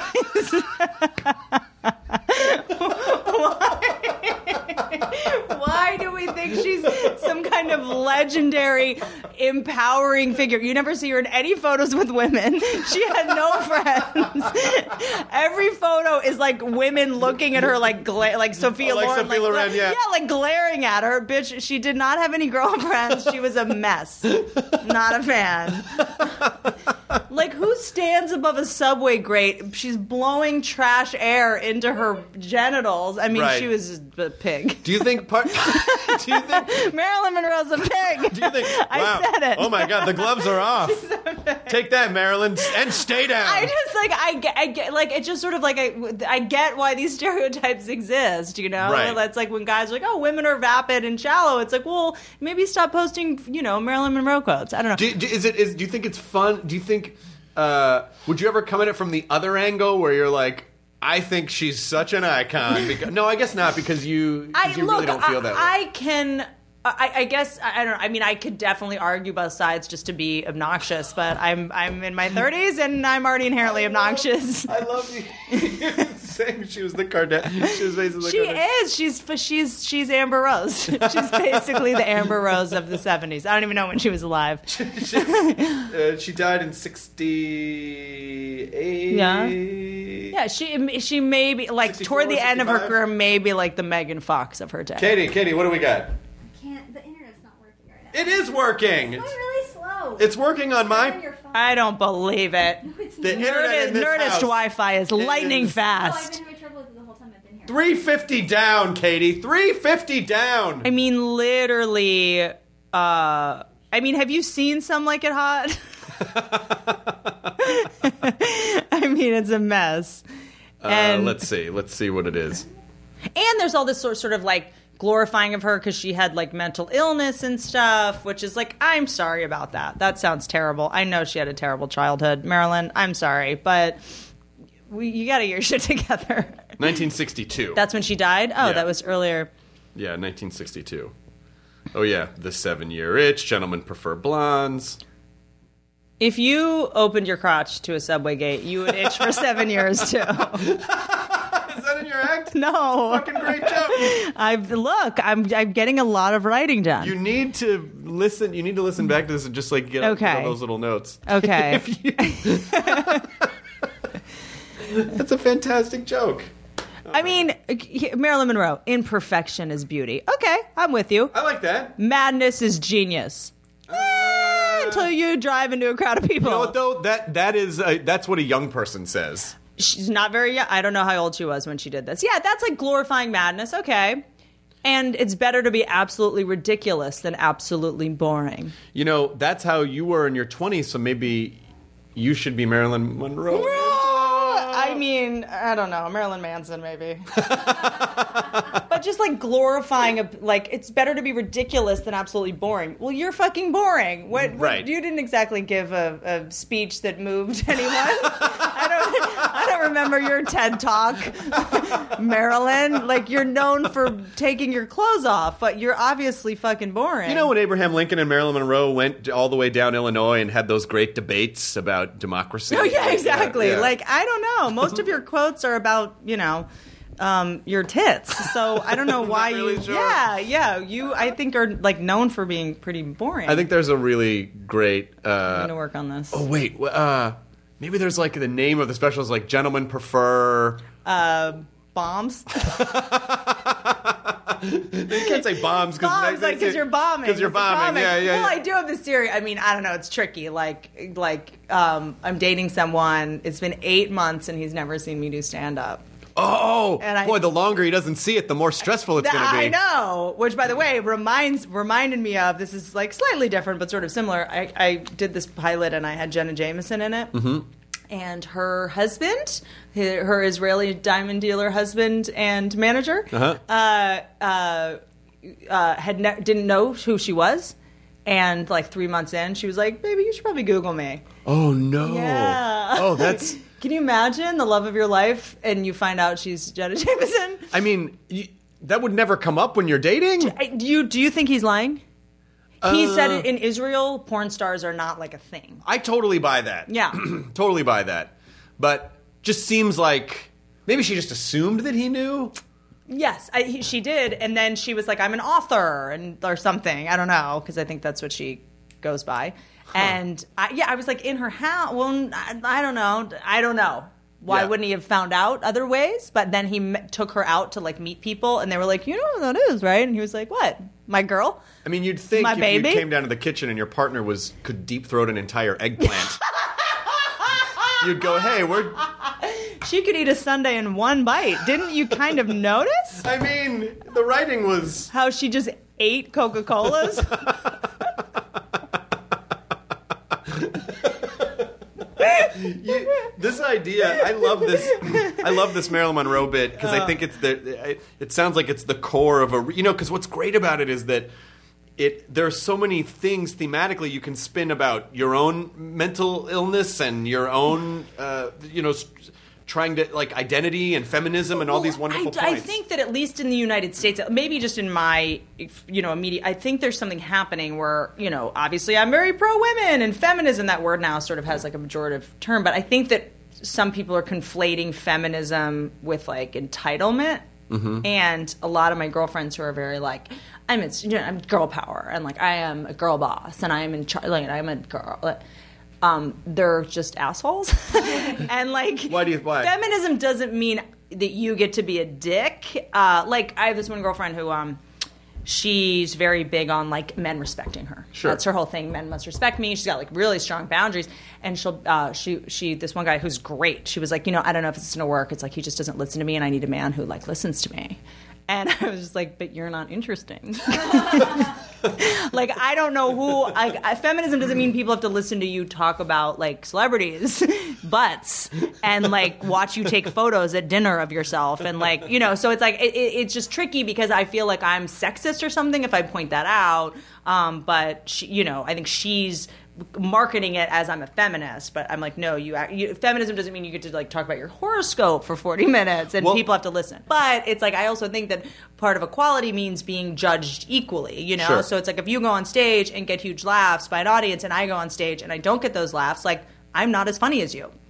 Why do we think she's some kind of legendary, empowering figure? You never see her in any photos with women. She had no friends. Every photo is like women looking at her like gla- like Sophia Oh, like Loren. Sophia Loren, yeah. yeah, like glaring at her. Bitch, she did not have any girlfriends. She was a mess. Not a fan. Like, who stands above a subway grate? She's blowing trash air into her genitals. I mean, Right. she was just a pig. Do you think part? Do you think? Marilyn Monroe's a pig. Do you think? I Wow. said it. Oh my God, the gloves are off. Take that, Marilyn, and stay down. I just like I get, I get like it's just sort of like I, I get why these stereotypes exist, you know. Right. It's like when guys are like, oh, women are vapid and shallow. It's like, well, maybe stop posting, you know, Marilyn Monroe quotes. I don't know. Do, do, is it? Is, do you think it's fun? Do you think? Uh, would you ever come at it from the other angle where you're like, I think she's such an icon? Because, no, I guess not because you, 'cause I you look. really don't feel I, that way. I can. I, I guess I I don't know. I mean, I could definitely argue both sides just to be obnoxious, but I'm I'm in my thirties and I'm already inherently obnoxious. I love you. saying she was the Kardashian. She was basically She Kardashian. is. She's she's she's Amber Rose. She's basically the Amber Rose of the seventies. I don't even know when she was alive. she, uh, she died in sixty-eight. Yeah. Yeah, she she may be like sixty-four, toward the end of her sixty-five? career, maybe like the Megan Fox of her day. Katie, Katie, what do we got? Can't. The internet's not working right now. It is working. It's going really slow. It's working on On my... your phone. I don't believe it. It's The not. internet Nerdist, in this Nerdist house Wi-Fi is lightning is- Oh, I've fast. been having trouble with it the whole time I've been here. three fifty down, Katie. three fifty down. I mean, literally. Uh, I mean, have you seen Some Like It Hot? I mean, it's a mess. Uh, And let's see. Let's see what it is. and there's all this sort sort of like glorifying of her because she had like mental illness and stuff, which is like, I'm sorry about that. That sounds terrible. I know she had a terrible childhood, Marilyn. I'm sorry, but we, you got to get your shit together. nineteen sixty-two. That's when she died. Oh, Yeah. that was earlier. Yeah, nineteen sixty-two. Oh, yeah. The seven-year itch. Gentlemen prefer blondes. If you opened your crotch to a subway gate, you would itch for seven years too. Is that in your act? No, Fucking great joke. I've look. I'm I'm getting a lot of writing done. You need to listen. You need to listen back to this and just like get, Okay. get all those little notes. Okay. If you- That's a fantastic joke. I mean, Marilyn Monroe, imperfection is beauty. Okay, I'm with you. I like that. Madness is genius. Eh, until you drive into a crowd of people. You know what though? That that is a, that's what a young person says. She's not very young. I don't know how old she was when she did this. Yeah, that's like glorifying madness. Okay. And it's better to be absolutely ridiculous than absolutely boring. You know, that's how you were in your twenties. So maybe you should be Marilyn Monroe. I mean, I don't know, Marilyn Manson maybe. But just like glorifying, a, like it's better to be ridiculous than absolutely boring. Well, you're fucking boring. What? what- Right. You didn't exactly give a, a speech that moved anyone. I don't. I don't remember your TED talk, Marilyn. Like you're known for taking your clothes off, but you're obviously fucking boring. You know when Abraham Lincoln and Marilyn Monroe went all the way down Illinois and had those great debates about democracy? Oh yeah, exactly. Yeah, yeah. Like I don't know. Most of your quotes are about you know um, your tits. So I don't know why really you. sure. Yeah, yeah. You I think are like known for being pretty boring. I think there's a really great. Uh, I'm gonna work on this. oh wait, uh, maybe there's like the name of the special is like Gentlemen Prefer. Uh, bombs. You can't say bombs because Bombs, like because you're bombing. Because you're It's a bombing. comic. Yeah, yeah. Well, yeah. I do have this theory. I mean, I don't know. It's tricky. Like, like um, I'm dating someone. It's been eight months, and he's never seen me do stand up. Oh, And I- boy! The longer he doesn't see it, the more stressful it's going to be. I know. Which, by the way, reminds reminded me of this is like slightly different, but sort of similar. I, I did this pilot, and I had Jenna Jameson in it. Mm-hmm. And her husband, her her Israeli diamond dealer husband and manager, Uh-huh. uh, uh, uh, had ne- didn't know who she was, and like three months in, she was like, "Baby, you should probably Google me." Oh no! Yeah. Oh, that's. Can you imagine the love of your life, and you find out she's Jenna Jameson? I mean, you, that would never come up when you're dating. I- Do you do you think he's lying? He Uh, said it in Israel, porn stars are not like a thing. I totally buy that. Yeah. Totally buy that. But just seems like maybe she just assumed that he knew. Yes, I, he, she did, and then she was like, "I'm an author," and or something. I don't know because I think that's what she goes by. And I, yeah, I was like in her house. Well, I, I don't know. I don't know. Why Yeah. wouldn't he have found out other ways? But then he met, took her out to like meet people, and they were like, "You know who that is, right?" And he was like, "What? My girl?" I mean, you'd think My if baby? you came down to the kitchen and your partner was could deep throat an entire eggplant, you'd go, "Hey, we're." She could eat a sundae in one bite. Didn't you kind of notice I mean, the writing was. how she just ate Coca-Colas? You, this idea, I love this. I love this Marilyn Monroe bit because I think it's the. It, it sounds like it's the core of a. You know, because what's great about it is that it. There are so many things thematically you can spin about your own mental illness and your own. Uh, you know. Trying to like identity and feminism and all Well, these wonderful I, points. I think that at least in the United States, maybe just in my, you know, immediate, I think there's something happening where, you know, obviously I'm very pro women and feminism. That word now sort of has like a pejorative term, but I think that some people are conflating feminism with like entitlement. Mm-hmm. And a lot of my girlfriends who are very like, I'm it's you know, I'm girl power and like I am a girl boss and I am in charge, like I'm a girl. Um, they're just assholes. And like, why do you why? Feminism doesn't mean that you get to be a dick. Uh, like I have this one girlfriend who um. She's very big on like men respecting her. Sure. That's her whole thing. Men must respect me. She's got like really strong boundaries. And she'll, uh, she, she, this one guy who's great. She was like, you know, I don't know if it's going to work. It's like he just doesn't listen to me, and I need a man who like listens to me. And I was just like, but you're not interesting. Like, I don't know who. I, feminism doesn't mean people have to listen to you talk about like celebrities' butts and like watch you take photos at dinner of yourself and like, you know. So it's like it, it, it's just tricky because I feel like I'm sexist or something if I point that out. Um, but she, you know, I think she's marketing it as I'm a feminist, but I'm like, no, you, you feminism doesn't mean you get to like talk about your horoscope for forty minutes and well, people have to listen. But it's like I also think that part of equality means being judged equally, you know? Sure. So it's like if you go on stage and get huge laughs by an audience and I go on stage and I don't get those laughs, like I'm not as funny as you.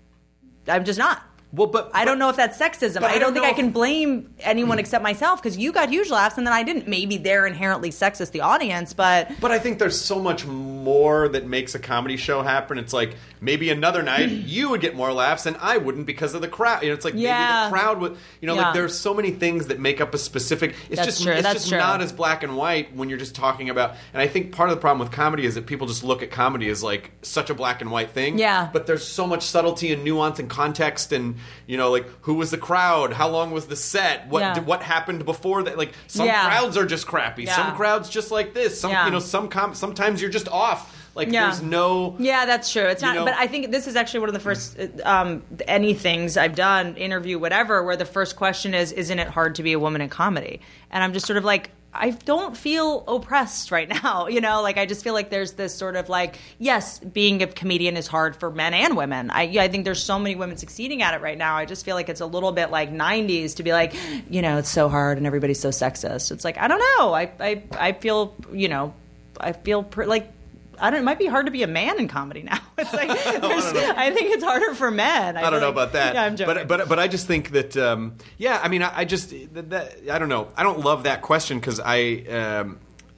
I'm just not. Well, but, but I don't know if that's sexism. I, I don't, don't think know I can blame anyone except myself because you got huge laughs and then I didn't. Maybe they're inherently sexist, the audience, but... But I think there's so much more that makes a comedy show happen. It's like maybe another night you would get more laughs and I wouldn't because of the crowd. You know, it's like yeah. maybe the crowd would... You know, yeah. like there's so many things that make up a specific... It's that's just, true. it's that's just true. not as black and white when you're just talking about... And I think part of the problem with comedy is that people just look at comedy as like such a black and white thing. Yeah. But there's so much subtlety and nuance and context and, you know, like... Who was the crowd? How long was the set? What yeah. did, what happened before that? Like some yeah. crowds are just crappy. Yeah. Some crowds just like this. Some yeah. you know some com- sometimes you're just off. Like yeah. there's no. Yeah, that's true. It's not. know, but I think this is actually one of the first um, any things I've done, interview, whatever, where the first question is, "Isn't it hard to be a woman in comedy?" And I'm just sort of like, I don't feel oppressed right now, you know? Like, I just feel like there's this sort of like, yes, being a comedian is hard for men and women. I, I think there's so many women succeeding at it right now. I just feel like it's a little bit like nineties to be like, you know, it's so hard and everybody's so sexist. It's like, I don't know. I, I, I feel, you know, I feel pr- like, I don't. It might be hard to be a man in comedy now. It's like I, I think it's harder for men. I, I don't know like, about that. Yeah, I'm joking. But but but I just think that um, yeah. I mean, I, I just that, that, I don't know. I don't love that question because I um,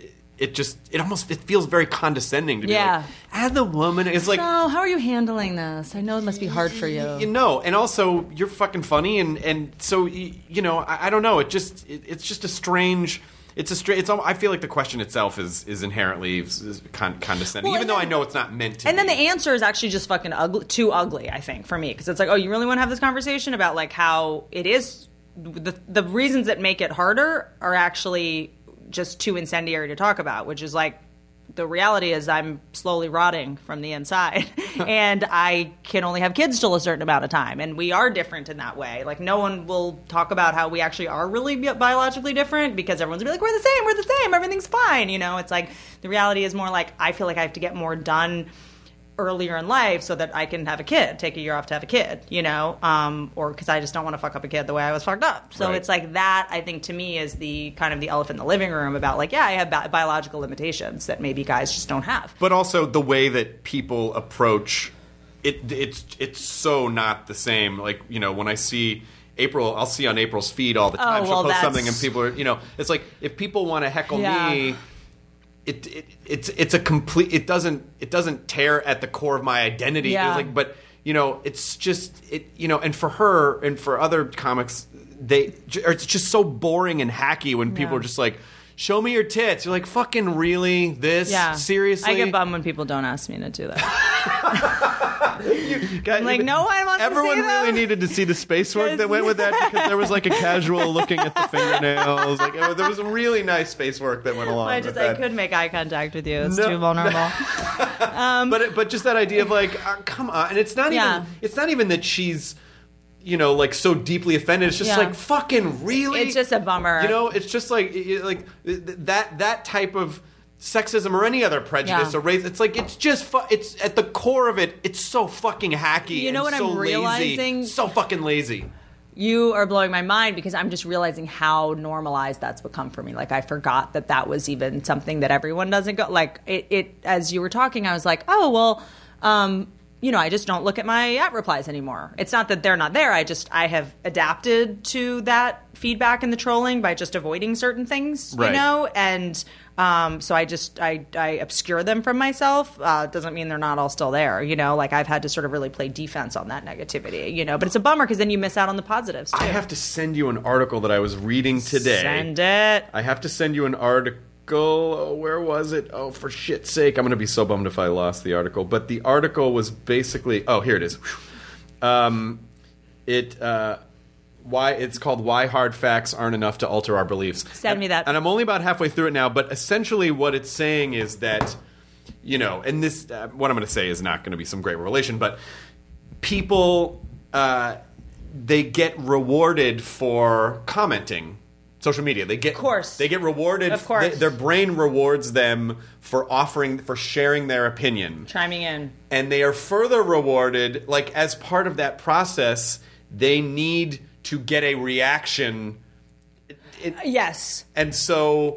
it just it almost it feels very condescending to be yeah. like, as a woman, it's like. So how are you handling this? I know it must be hard for you. You know, and also you're fucking funny, and and so you know, I, I don't know. It just it, it's just a strange. It's a straight. It's. All, I feel like the question itself is is inherently is con- condescending, well, even though then, I know it's not meant to. And be. then the answer is actually just fucking ugly, too ugly. I think for me, because it's like, oh, you really want to have this conversation about like how it is. The the reasons that make it harder are actually just too incendiary to talk about, which is like. The reality is I'm slowly rotting from the inside and I can only have kids till a certain amount of time. And we are different in that way. Like no one will talk about how we actually are really bi- biologically different because everyone's gonna be like, we're the same, we're the same, everything's fine. You know, it's like the reality is more like I feel like I have to get more done earlier in life so that I can have a kid, take a year off to have a kid, you know, um, or because I just don't want to fuck up a kid the way I was fucked up. So right. It's like that, I think, to me is the kind of the elephant in the living room about like, yeah, I have bi- biological limitations that maybe guys just don't have. But also the way that people approach it, it's it's so not the same. Like, you know, when I see April, I'll see on April's feed all the time. Oh, She'll well, post that's... something and people are, you know, it's like if people want to heckle yeah. me, It, it it's it's a complete it doesn't it doesn't tear at the core of my identity. Yeah. It's like, but you know, it's just it you know, and for her and for other comics, they it's just so boring and hacky when people yeah. are just like, show me your tits. You're like, fucking really? This yeah. seriously? I get bummed when people don't ask me to do that. you, guys, I'm like, no one wants everyone to see really them. needed to see the space work that went with that because there was like a casual looking at the fingernails. Like it, there was a really nice space work that went along. I just with I that. couldn't make eye contact with you. It's No. too vulnerable. um, but it, but just that idea of like, uh, come on, and it's not Yeah. even it's not even that she's. You know, like so deeply offended. It's just Yeah. like fucking really. It's just a bummer. You know, it's just like it- like that that type of sexism or any other prejudice Yeah. or race. It's like it's just fu- it's at the core of it. It's so fucking hacky. You know and what so I'm lazy, realizing? so fucking lazy. You are blowing my mind because I'm just realizing how normalized that's become for me. Like I forgot that that was even something that everyone doesn't go. Like it, it as you were talking, I was like, oh well. Um, you know, I just don't look at my at replies anymore. It's not that they're not there. I just, I have adapted to that feedback and the trolling by just avoiding certain things, Right. you know, and um, so I just, I, I obscure them from myself. Uh, doesn't mean they're not all still there, you know, like I've had to sort of really play defense on that negativity, you know, but it's a bummer because then you miss out on the positives too. I have to send you an article that I was reading today. Send it. I have to send you an article. Oh, where was it? Oh, for shit's sake. I'm going to be so bummed if I lost the article. But the article was basically... Oh, here it is. Um, it... Uh, why it's called Why Hard Facts Aren't Enough to Alter Our Beliefs. Send and, me that. And I'm only about halfway through it now, but essentially what it's saying is that, you know, and this, uh, what I'm going to say is not going to be some great revelation, but people, uh, they get rewarded for commenting. Social media, they get, Of course. they get rewarded. Of course. They, their brain rewards them for offering, for sharing their opinion. Chiming in. And they are further rewarded, like as part of that process, they need to get a reaction. It, it, Yes. and so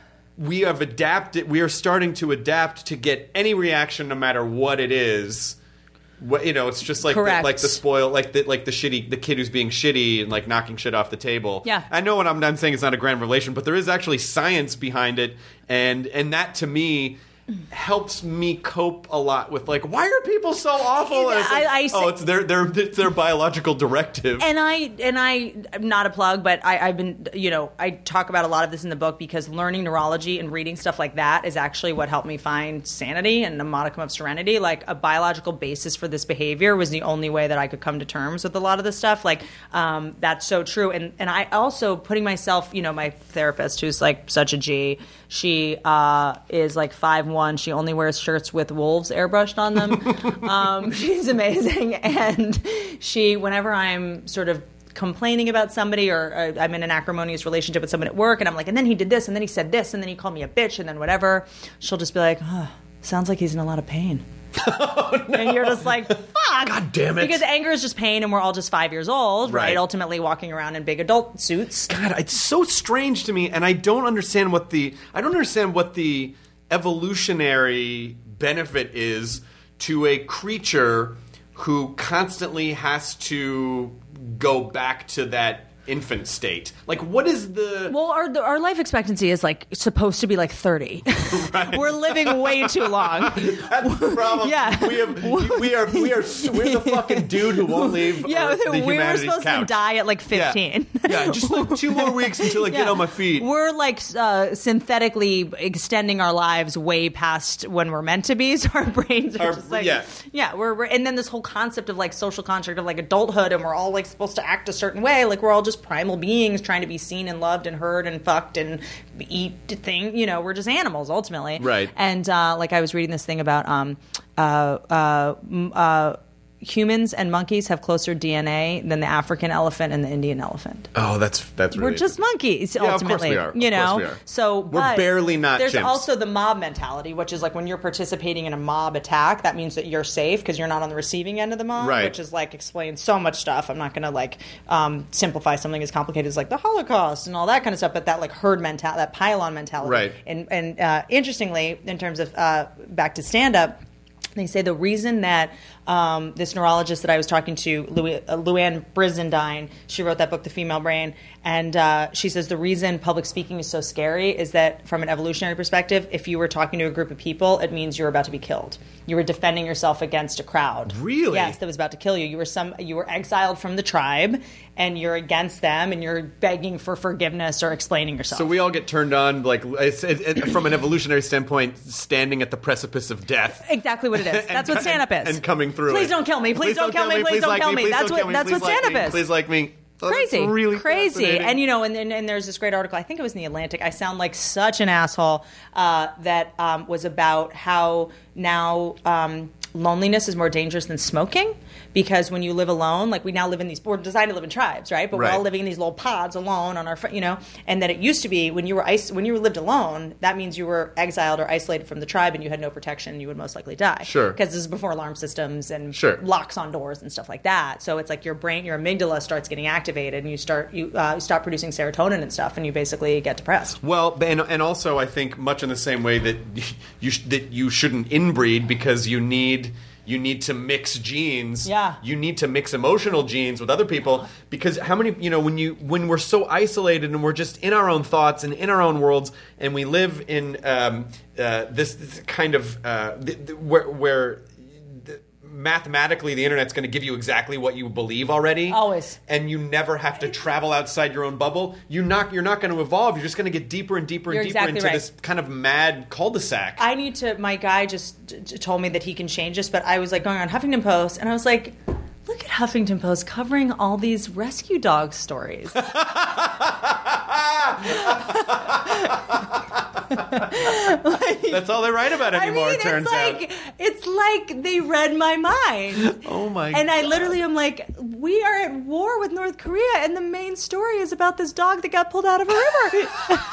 we have adapted, we are starting to adapt to get any reaction no matter what it is. What, you know, it's just like the, Correct. like the spoil, like the like the shitty, the kid who's being shitty and like knocking shit off the table. Yeah. I know what I'm, I'm saying. It's not a grand revelation, but there is actually science behind it, and and that to me helps me cope a lot with like, why are people so awful? And it's like, I- I oh, say- it's their their it's their biological directive. And I and I I'm not a plug, but I, I've been you know I talk about a lot of this in the book because learning neurology and reading stuff like that is actually what helped me find sanity and a modicum of serenity. Like a biological basis for this behavior was the only way that I could come to terms with a lot of this stuff. Like um, that's so true. And and I also putting myself, you know, my therapist who's like such a G. She uh, is like five one. She only wears shirts with wolves airbrushed on them. um, she's amazing, and she whenever I'm sort of complaining about somebody or uh, I'm in an acrimonious relationship with someone at work and I'm like, and then he did this and then he said this and then he called me a bitch and then whatever, she'll just be like, oh, sounds like he's in a lot of pain. Oh, no. And you're just like, fuck. God damn it. Because anger is just pain and we're all just five years old, right? Right. Ultimately walking around in big adult suits. God, it's so strange to me, and I don't understand what the I don't understand what the evolutionary benefit is to a creature who constantly has to go back to that infant state. Like, what is the... Well, our our life expectancy is like supposed to be like thirty. Right. We're living way too long. That's the problem. Yeah. We have we are we are we're the fucking dude who won't leave Yeah, Earth, the we were humanity's supposed couch. to die at like fifteen. Yeah. yeah, just like two more weeks until I get Yeah. on my feet. We're like uh, synthetically extending our lives way past when we're meant to be. So our brains are Our- just like, yeah. yeah, we're, we're and then this whole concept of like social construct of like adulthood, and we're all like supposed to act a certain way. Like we're all just primal beings trying to be seen and loved and heard and fucked and eat thing. You know, we're just animals ultimately. Right. And uh, like I was reading this thing about um, uh, uh, m- uh, humans and monkeys have closer D N A than the African elephant and the Indian elephant. Oh, that's that's really We're just monkeys, Yeah, of course ultimately. we are. Of You know, course we are. so We're but barely not There's chimps. also the mob mentality, which is like when you're participating in a mob attack, that means that you're safe because you're not on the receiving end of the mob, Right. which is like explains so much stuff. I'm not going to like um, simplify something as complicated as like the Holocaust and all that kind of stuff, but that like herd mentality, that pylon mentality, Right. And and uh, interestingly, in terms of uh, back to stand up. They say the reason that um, this neurologist that I was talking to, Louis, uh, Luann Brizendine, she wrote that book, The Female Brain, and uh, she says the reason public speaking is so scary is that from an evolutionary perspective, if you were talking to a group of people, it means you were about to be killed. You were defending yourself against a crowd. Really? Yes, that was about to kill you. You were some. You were exiled from the tribe, and you're against them, and you're begging for forgiveness or explaining yourself. So we all get turned on, like it's, it, it, from an evolutionary standpoint, standing at the precipice of death. Exactly what it is. That's what stand up is. And coming through Please it. don't kill me. Please, don't kill me. Please don't like kill me. Please That's don't what kill me. that's Please what like stand me. up is. Please like me. Oh, that's Crazy, really crazy, fascinating. and you know, and, and and there's this great article. I think it was in the Atlantic. I sound like such an asshole. Uh, that um, was about how now um, loneliness is more dangerous than smoking, because when you live alone, like we now live in these, we're designed to live in tribes, right? But Right. we're all living in these little pods alone on our, fr- you know. And that it used to be when you were is- when you lived alone, that means you were exiled or isolated from the tribe, and you had no protection. And you would most likely die. Sure. Because this is before alarm systems and Sure. locks on doors and stuff like that. So it's like your brain, your amygdala starts getting activated, and you start you, uh, you stop producing serotonin and stuff, and you basically get depressed. Well, and, and also I think much in the same way that you sh- that you shouldn't inbreed because you need you need to mix genes. Yeah. You need to mix emotional genes with other people because how many, you know, when you when we're so isolated and we're just in our own thoughts and in our own worlds and we live in um, uh, this, this kind of uh, th- th- where, where mathematically the internet's going to give you exactly what you believe already. Always. And you never have to travel outside your own bubble. You're not you're not going to evolve. You're just going to get deeper and deeper and You're deeper exactly into right. this kind of mad cul-de-sac. I need to, my guy just t- t- told me that he can change this, but I was like going on Huffington Post and I was like, look at Huffington Post covering all these rescue dog stories. Like, That's all they write about anymore, I mean, it turns it's like, out. It's like they read my mind. Oh my And I God. literally am like, we are at war with North Korea, and the main story is about this dog that got pulled out of a river.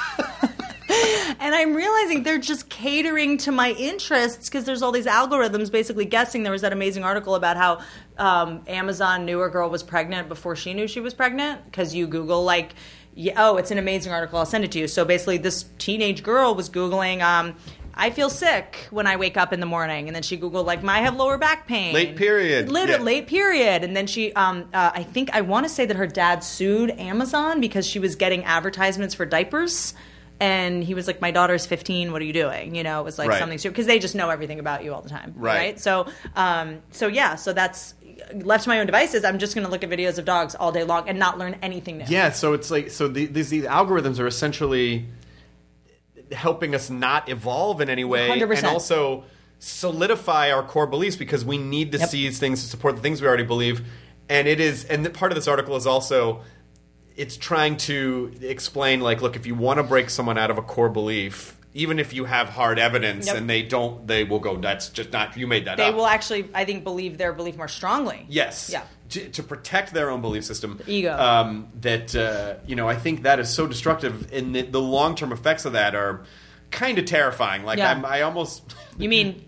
And I'm realizing they're just catering to my interests because there's all these algorithms basically guessing. There was that amazing article about how um, Amazon knew a girl was pregnant before she knew she was pregnant because you Google like, yeah, oh, it's an amazing article. I'll send it to you. So basically this teenage girl was Googling, um, I feel sick when I wake up in the morning. And then she Googled, like, I have lower back pain. Late period. Lit- Yeah. Late period. And then she, um, uh, I think, I want to say that her dad sued Amazon because she was getting advertisements for diapers. And he was like, my daughter's fifteen. What are you doing? You know, it was like Right. something because they just know everything about you all the time. Right. Right. So, um, so yeah, so that's left to my own devices. I'm just going to look at videos of dogs all day long and not learn anything new. Yeah, so it's like so the, these these algorithms are essentially helping us not evolve in any way, one hundred percent. and also solidify our core beliefs because we need to Yep. see these things to support the things we already believe. And it is, and the, part of this article is also it's trying to explain, like, look, if you want to break someone out of a core belief, even if you have hard evidence Yep. and they don't, they will go, that's just not, you made that They up. will actually, I think, believe their belief more strongly. Yes. Yeah. To, to protect their own belief system. The ego. Um, that, uh, you know, I think that is so destructive, and the, the long-term effects of that are kind of terrifying. Like, Yeah. I'm, I almost... You mean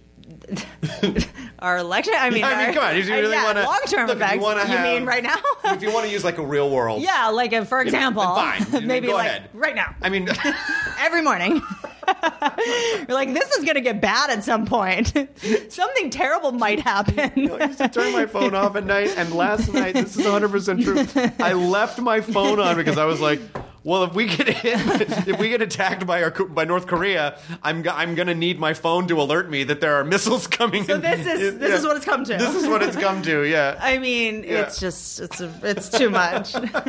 our election? I mean, I mean, our- come on. If you uh, really yeah, want to... long-term look, if effects. you wanna You have- mean right now? if you want to use, like, a real world... Yeah, like uh, for example, fine. maybe Go like ahead. right now, I mean... every morning. You're like, this is going to get bad at some point. Something terrible might happen. You know, I used to turn my phone off at night, and last night, this is one hundred percent true, I left my phone on because I was like, well, if we get hit, if we get attacked by our by North Korea, I'm go- I'm gonna need my phone to alert me that there are missiles coming. So in. this is this Yeah. is what it's come to. This is what it's come to. Yeah. I mean, Yeah. it's just it's a, it's too much.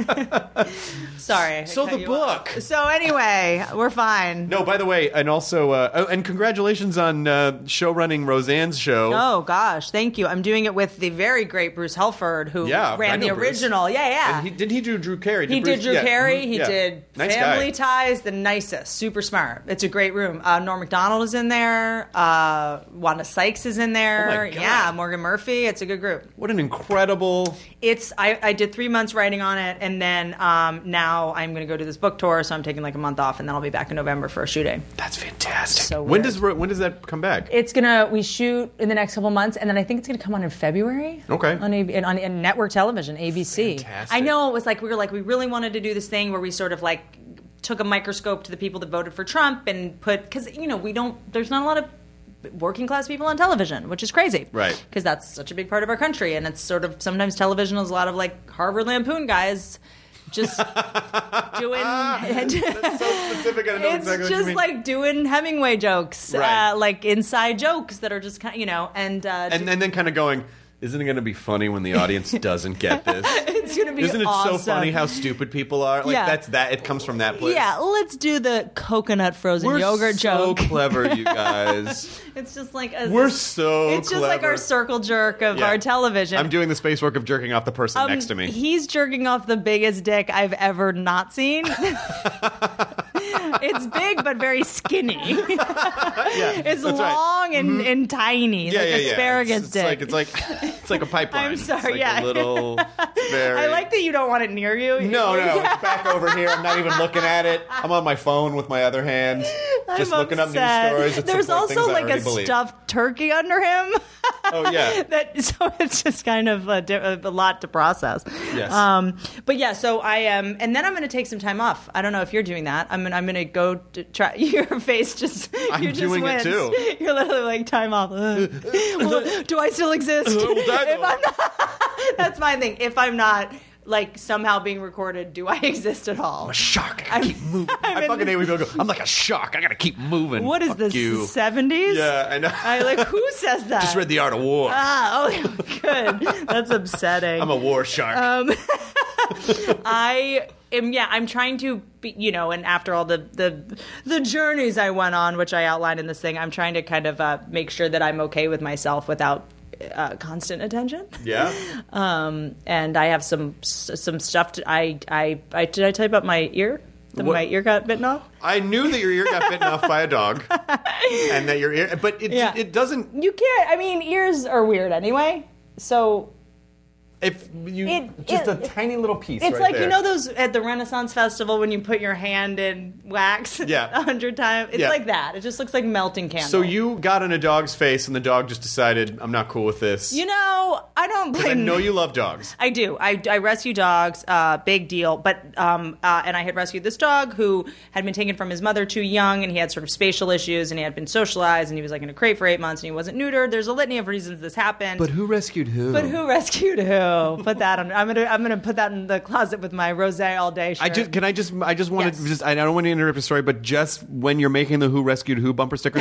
Sorry. I So cut the you book. off. So anyway, we're fine. No, by the way, and also, uh, oh, and congratulations on uh, show running Roseanne's show. Oh gosh, thank you. I'm doing it with the very great Bruce Helford, who Yeah, I ran the know Bruce. original. Yeah, yeah. And he, didn't he do Drew Carey? He Bruce- did Drew yeah. Carey. Mhm. He Yeah. did Nice Family guy. Ties, the nicest, super smart. It's a great room. Uh, Norm Macdonald is in there. Uh, Wanda Sykes is in there. Oh my God. Yeah, Morgan Murphy. It's a good group. What an incredible... It's I, I did three months writing on it, and then um, now I'm going to go to this book tour, so I'm taking like a month off, and then I'll be back in November for a shoot day. That's fantastic. So when weird. does when does that come back? It's gonna we shoot in the next couple months, and then I think it's gonna come on in February. Okay. On a, on, on network television, A B C. Fantastic. I know it was like we were like we really wanted to do this thing where we sort of like took a microscope to the people that voted for Trump and put because you know we don't there's not a lot of working class people on television, which is crazy, Right. Because that's such a big part of our country, and it's sort of sometimes television is a lot of like Harvard Lampoon guys. Just doing. That's so specific. I know It's exactly what you just mean. like doing Hemingway jokes, Right. uh, like inside jokes that are just kind of, you know, and uh, and, and then kind of going, isn't it going to be funny when the audience doesn't get this? it's gonna be Isn't it awesome. so funny how stupid people are? Like Yeah. that's that. It comes from that place. Yeah, let's do the coconut frozen We're yogurt so joke. clever, you guys. It's just like a, We're so It's just like clever. our circle jerk of Yeah. our television. I'm doing the space work of jerking off the person Um, next to me. He's jerking off the biggest dick I've ever not seen. It's big but very skinny. yeah, It's that's right. long and, and tiny, Yeah, like yeah, yeah. asparagus it's, dick. It's like it's like it's like a pipeline. I'm sorry, It's like yeah. a little very. I like that you don't want it near you. No, no, it's back over here. I'm not even looking at it. I'm on my phone with my other hand. Just I'm looking up news upset. stories. that There's support also things I like a already believe. stuffed turkey under him. Oh, yeah. that so it's just kind of a, di- a lot to process. Yes. Um, but yeah, so I am, and then I'm going to take some time off. I don't know if you're doing that. I'm gonna, I'm going to go to try. Your face just. I'm you just doing it winced. too. You're literally like time off. Ugh. Well, do I still exist? If I'm not, that's my thing. If I'm not. Like somehow being recorded, do I exist at all? I'm a shark. I gotta keep moving. I'm I in- fucking hate when people go, I'm like a shark. I gotta keep moving. What is Fuck this? you. seventies? Yeah, I know. I like who says that? Just read The Art of War. Ah, oh, good. That's upsetting. I'm a war shark. Um, I am, yeah, I'm trying to be, you know, and after all the, the the journeys I went on, which I outlined in this thing, I'm trying to kind of uh, make sure that I'm okay with myself without uh, constant attention. Yeah. Um, and I have some some stuff. To, I, I I did I tell you about my ear? That What? my ear got bitten off. I knew that your ear got bitten off by a dog, and that your ear, but it Yeah. it doesn't. You can't. I mean, ears are weird anyway. So If you It- just it- a tiny little piece. it's right like there. you know those at the Renaissance Festival when you put your hand in wax Yeah. a hundred times. It's Yeah. like that. It just looks like melting candle. So you got in a dog's face, and the dog just decided, I'm not cool with this. you know, I don't 'Cause blame. I know you love dogs. I do. I, I rescue dogs. Uh, big deal. But um, uh, and I had rescued this dog who had been taken from his mother too young, and he had sort of spatial issues, and he had been socialized, and he was like in a crate for eight months, and he wasn't neutered. There's a litany of reasons this happened. But who rescued who? But who rescued who? Put that on. I'm gonna. I'm gonna put that in the closet with my rosé all day shirt. I just can I just I just wanted Yes. to just I don't want to interrupt the story, but just when you're making the Who Rescued Who bumper stickers,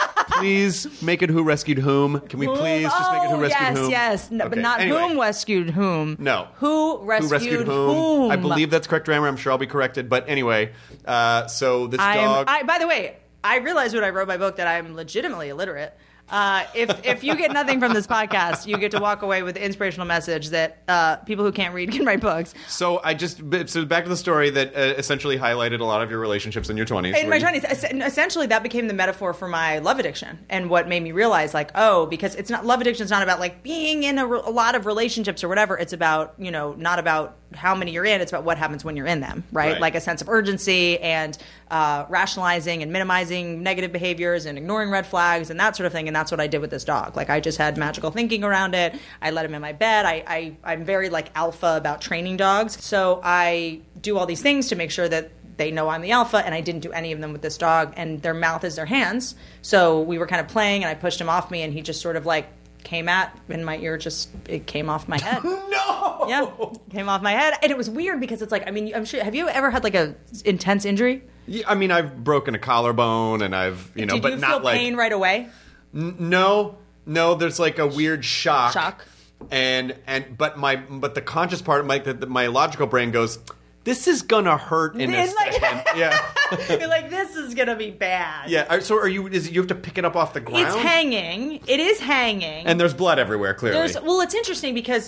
please make it Who Rescued Whom. Can we please just make it Who Oh, Rescued yes, Whom? Yes, no, but Okay, not anyway. whom rescued whom. No. Who rescued, Who rescued whom? I believe that's correct grammar. I'm sure I'll be corrected. But anyway, uh, so this I'm, dog. I, by the way, I realized when I wrote my book that I'm legitimately illiterate. Uh, if if you get nothing from this podcast, you get to walk away with the inspirational message that uh, people who can't read can write books. So I just so back to the story that uh, essentially highlighted a lot of your relationships in your twenties. In my twenties, essentially, that became the metaphor for my love addiction, and what made me realize, like, oh, because it's not love addiction is not about like being in a, a lot of relationships or whatever. It's about you know not about how many you're in. It's about what happens when you're in them, right? Right. Like a sense of urgency and uh, rationalizing and minimizing negative behaviors and ignoring red flags and that sort of thing. And that's what I did with this dog. Like I just had magical thinking around it. I let him in my bed. I, I I'm very like alpha about training dogs, so I do all these things to make sure that they know I'm the alpha, and I didn't do any of them with this dog, and their mouth is their hands. So we were kind of playing, and I pushed him off me, and he just sort of like came at, and my ear just, it came off my head. No! Yeah, came off my head. And it was weird because it's like, I mean, I'm sure, have you ever had like a intense injury? Yeah, I mean, I've broken a collarbone, and I've you know, Did but you not feel like pain right away? N- no, no. There's like a weird shock. Shock. And and but my but the conscious part of my the, the, my logical brain goes, this is gonna hurt in a It's like- second. Yeah. You're like, this is going to be bad. Yeah. Are- So are you? Is it, you have to pick it up off the ground? It's hanging. It is hanging. And there's blood everywhere. Clearly. There's, well, it's interesting because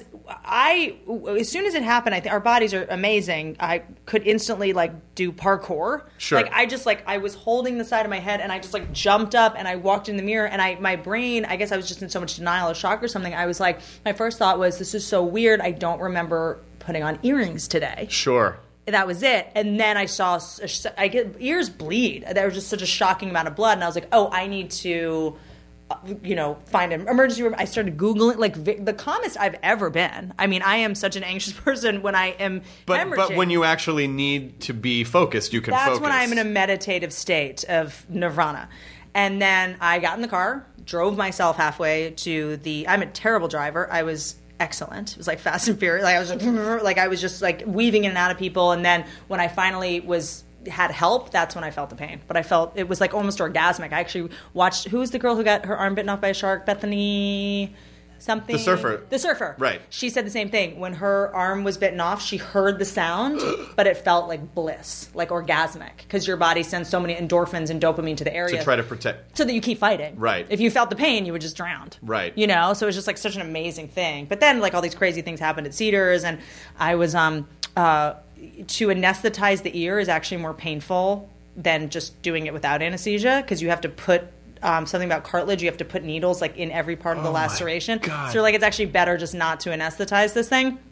I, as soon as it happened, I think our bodies are amazing. I could instantly like do parkour. Sure. Like I just like I was holding the side of my head and I just like jumped up and I walked in the mirror and I my brain, I guess I was just in so much denial or shock or something. I was like, my first thought was, this is so weird. I don't remember putting on earrings today. Sure. That was it. And then I saw, I get ears bleed. There was just such a shocking amount of blood. And I was like, oh, I need to, uh, you know, find an emergency room. I started Googling, like vi- the calmest I've ever been. I mean, I am such an anxious person when I am But hemorrhaging. but when you actually need to be focused, you can That's focus. when I'm in a meditative state of nirvana. And then I got in the car, drove myself halfway to the, I'm a terrible driver. I was excellent. It was like Fast and Furious. Like I was like, like I was just like weaving in and out of people. And then when I finally was had help, that's when I felt the pain. But I felt it was like almost orgasmic. I actually watched, who was the girl who got her arm bitten off by a shark? Bethany something. The surfer. The surfer. Right. She said the same thing. When her arm was bitten off, she heard the sound, but it felt like bliss, like orgasmic, because your body sends so many endorphins and dopamine to the area to try to protect. so that you keep fighting. Right. If you felt the pain, you would just drown. Right. You know, so it was just like such an amazing thing. But then like all these crazy things happened at Cedars, and I was um uh to anesthetize the ear is actually more painful than just doing it without anesthesia, because you have to put um, something about cartilage. You have to put needles like in every part of the Oh my laceration. God. So you're like, it's actually better just not to anesthetize this thing.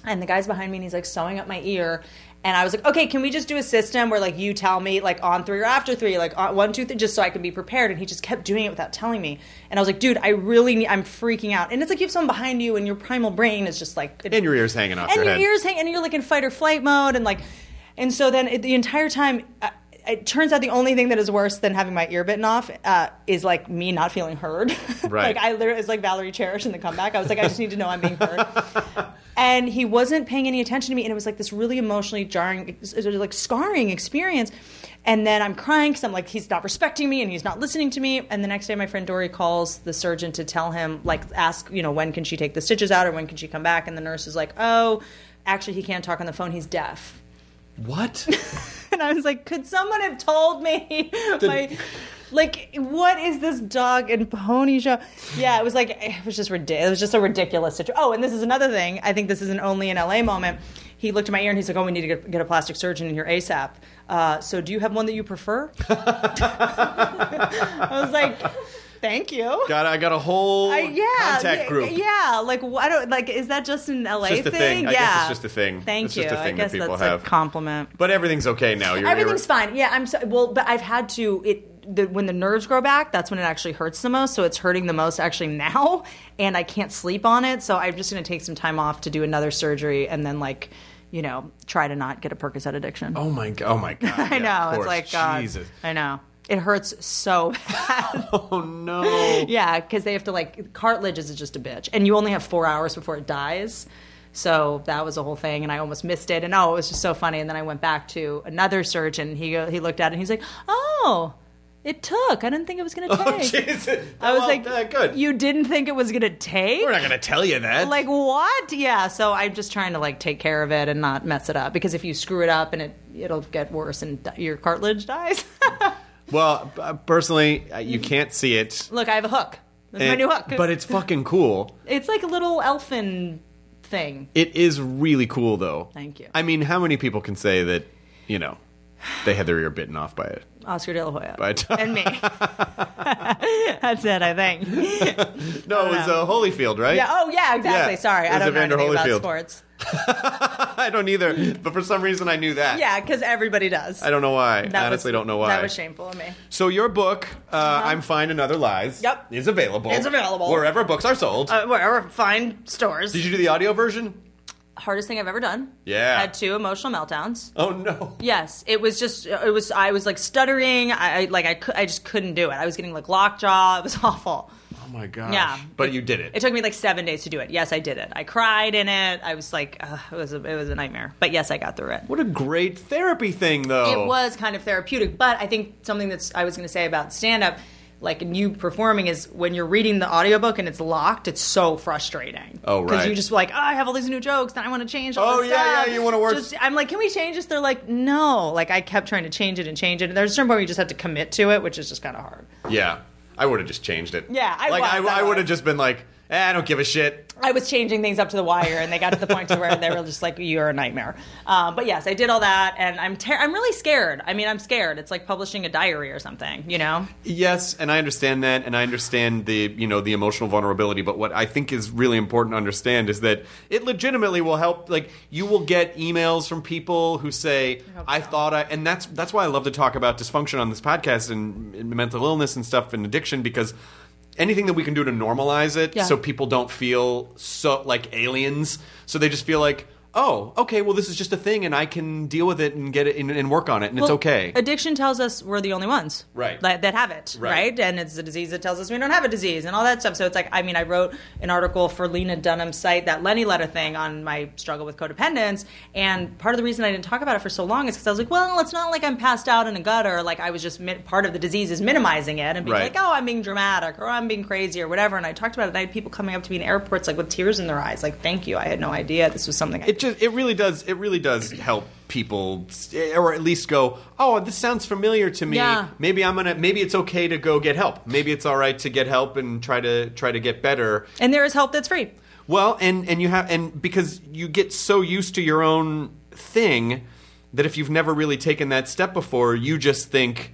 And the guy's behind me and he's like sewing up my ear. And I was like, okay, can we just do a system where like you tell me like on three or after three, like on one, two, three, just so I can be prepared. And he just kept doing it without telling me. And I was like, dude, I really need, I'm freaking out. And it's like you have someone behind you and your primal brain is just like. And your ear's hanging off and your your head. ears hang, and you're like in fight or flight mode. And like, and so then it, the entire time, uh, it turns out the only thing that is worse than having my ear bitten off uh, is like me not feeling heard. Right. Like I literally, it's like Valerie Cherish in The Comeback. I was like, I just need to know I'm being heard. And he wasn't paying any attention to me, and it was like this really emotionally jarring, like scarring experience. And then I'm crying because I'm like, he's not respecting me and he's not listening to me. And the next day, my friend Dory calls the surgeon to tell him, like, ask, you know, when can she take the stitches out or when can she come back? And the nurse is like, oh, actually, he can't talk on the phone. He's deaf. What? And I was like, could someone have told me? The- my, like, what is this dog and pony show? Yeah, it was like, it was just ridiculous. It was just a ridiculous situation. Oh, and this is another thing. I think this is an only in L A moment. He looked at my ear and he's like, oh, we need to get, get a plastic surgeon in here ASAP. Uh, so do you have one that you prefer? I was like, thank you. Got I got a whole I, yeah, contact yeah, group. Yeah, like I don't like. Is that just an L A It's just a thing? thing. Yeah, I guess it's just a thing. Thank it's you. just a thing I guess that people that's have. a compliment. But everything's okay now. You're, Everything's you're, fine. Yeah, I'm so, well, but I've had to. It the, when the nerves grow back, that's when it actually hurts the most. So it's hurting the most actually now, and I can't sleep on it. So I'm just going to take some time off to do another surgery, and then like. You know, try to not get a Percocet addiction. Oh my god! Oh my god! I Yeah, know. of It's course. like God. Jesus. I know. It hurts so bad. Oh no. Yeah, because they have to like cartilage is just a bitch, and you only have four hours before it dies. So that was a whole thing, and I almost missed it. And oh, it was just so funny. And then I went back to another surgeon. He go, he looked at it, and he's like, "Oh, it took. I didn't think it was going to take." Oh Jesus! I was Well, like, uh, "Good. You didn't think it was going to take?" We're not going to tell you that. Like what? Yeah. So I'm just trying to like take care of it and not mess it up, because if you screw it up and it it'll get worse and di- your cartilage dies. Well, uh, personally, uh, you can't see it. Look, I have a hook. That's my And- new hook. But it's fucking cool. It's like a little elfin thing. It is really cool, though. Thank you. I mean, how many people can say that, you know, they had their ear bitten off by it? Oscar De La Hoya. But- and me. That's it, I think. No, it was uh, Holyfield, right? Yeah. Oh, yeah, exactly. Yeah, Sorry, it I was don't know Evander anything about Holyfield. sports. I don't either, but for some reason I knew that. Yeah, because everybody does. I don't know why. That I honestly was- don't know why. That was shameful of me. So your book, uh, I'm Fine and Other Lies, Yep. is available. It's available. Wherever books are sold. Uh, wherever, fine stores. Did you do the audio version? Hardest thing I've ever done. Yeah. Had two emotional meltdowns. Oh, no. Yes, it was just, it was, I was like stuttering. I, I like, I, cou- I just couldn't do it. I was getting like lockjaw. It was awful. Oh, my gosh. Yeah. But you did it. It took me like seven days to do it. Yes, I did it. I cried in it. I was like, uh, it was a, it was a nightmare. But yes, I got through it. What a great therapy thing, though. It was kind of therapeutic. But I think something that's I was going to say about stand-up, like in you performing, is when you're reading the audiobook and it's locked, it's so frustrating. Oh, right. Because you just like, oh, I have all these new jokes, and I want to change all Oh, this yeah, stuff. yeah, you wanna work- Just, I'm like, can we change this? They're like, no. Like, I kept trying to change it and change it. And there's a certain point where you just have to commit to it, which is just kind of hard. Yeah. I would have just changed it. Yeah, I like, was, I, I I would was. have just been like, eh, I don't give a shit. I was changing things up to the wire, and they got to the point to where they were just like, "You're a nightmare." Um, but yes, I did all that, and I'm ter- I'm really scared. I mean, I'm scared. It's like publishing a diary or something, you know? Yes, and I understand that, and I understand the you know the emotional vulnerability. But what I think is really important to understand is that it legitimately will help. Like, you will get emails from people who say, "I, I so. thought I," and that's that's why I love to talk about dysfunction on this podcast and, and mental illness and stuff and addiction, because anything that we can do to normalize it, yeah. so people don't feel so like aliens, so they just feel like, oh, okay, well, this is just a thing, and I can deal with it and get it and, and work on it, and well, it's okay. Addiction tells us we're the only ones, right, that, that have it, right. right? And it's a disease that tells us we don't have a disease, and all that stuff. So it's like, I mean, I wrote an article for Lena Dunham's site, that Lenny letter thing, on my struggle with codependence, and part of the reason I didn't talk about it for so long is because I was like, well, it's not like I'm passed out in a gutter. Like, I was just mi- part of the disease is minimizing it and being right. like, oh, I'm being dramatic, or I'm being crazy, or whatever. And I talked about it, and I had people coming up to me in airports like with tears in their eyes, like, thank you, I had no idea this was something. I It just it really does. It really does help people, or at least go, oh, this sounds familiar to me. Yeah. Maybe I'm gonna. Maybe it's okay to go get help. Maybe it's all right to get help and try to try to get better. And there is help that's free. Well, and and you have and because you get so used to your own thing that if you've never really taken that step before, you just think,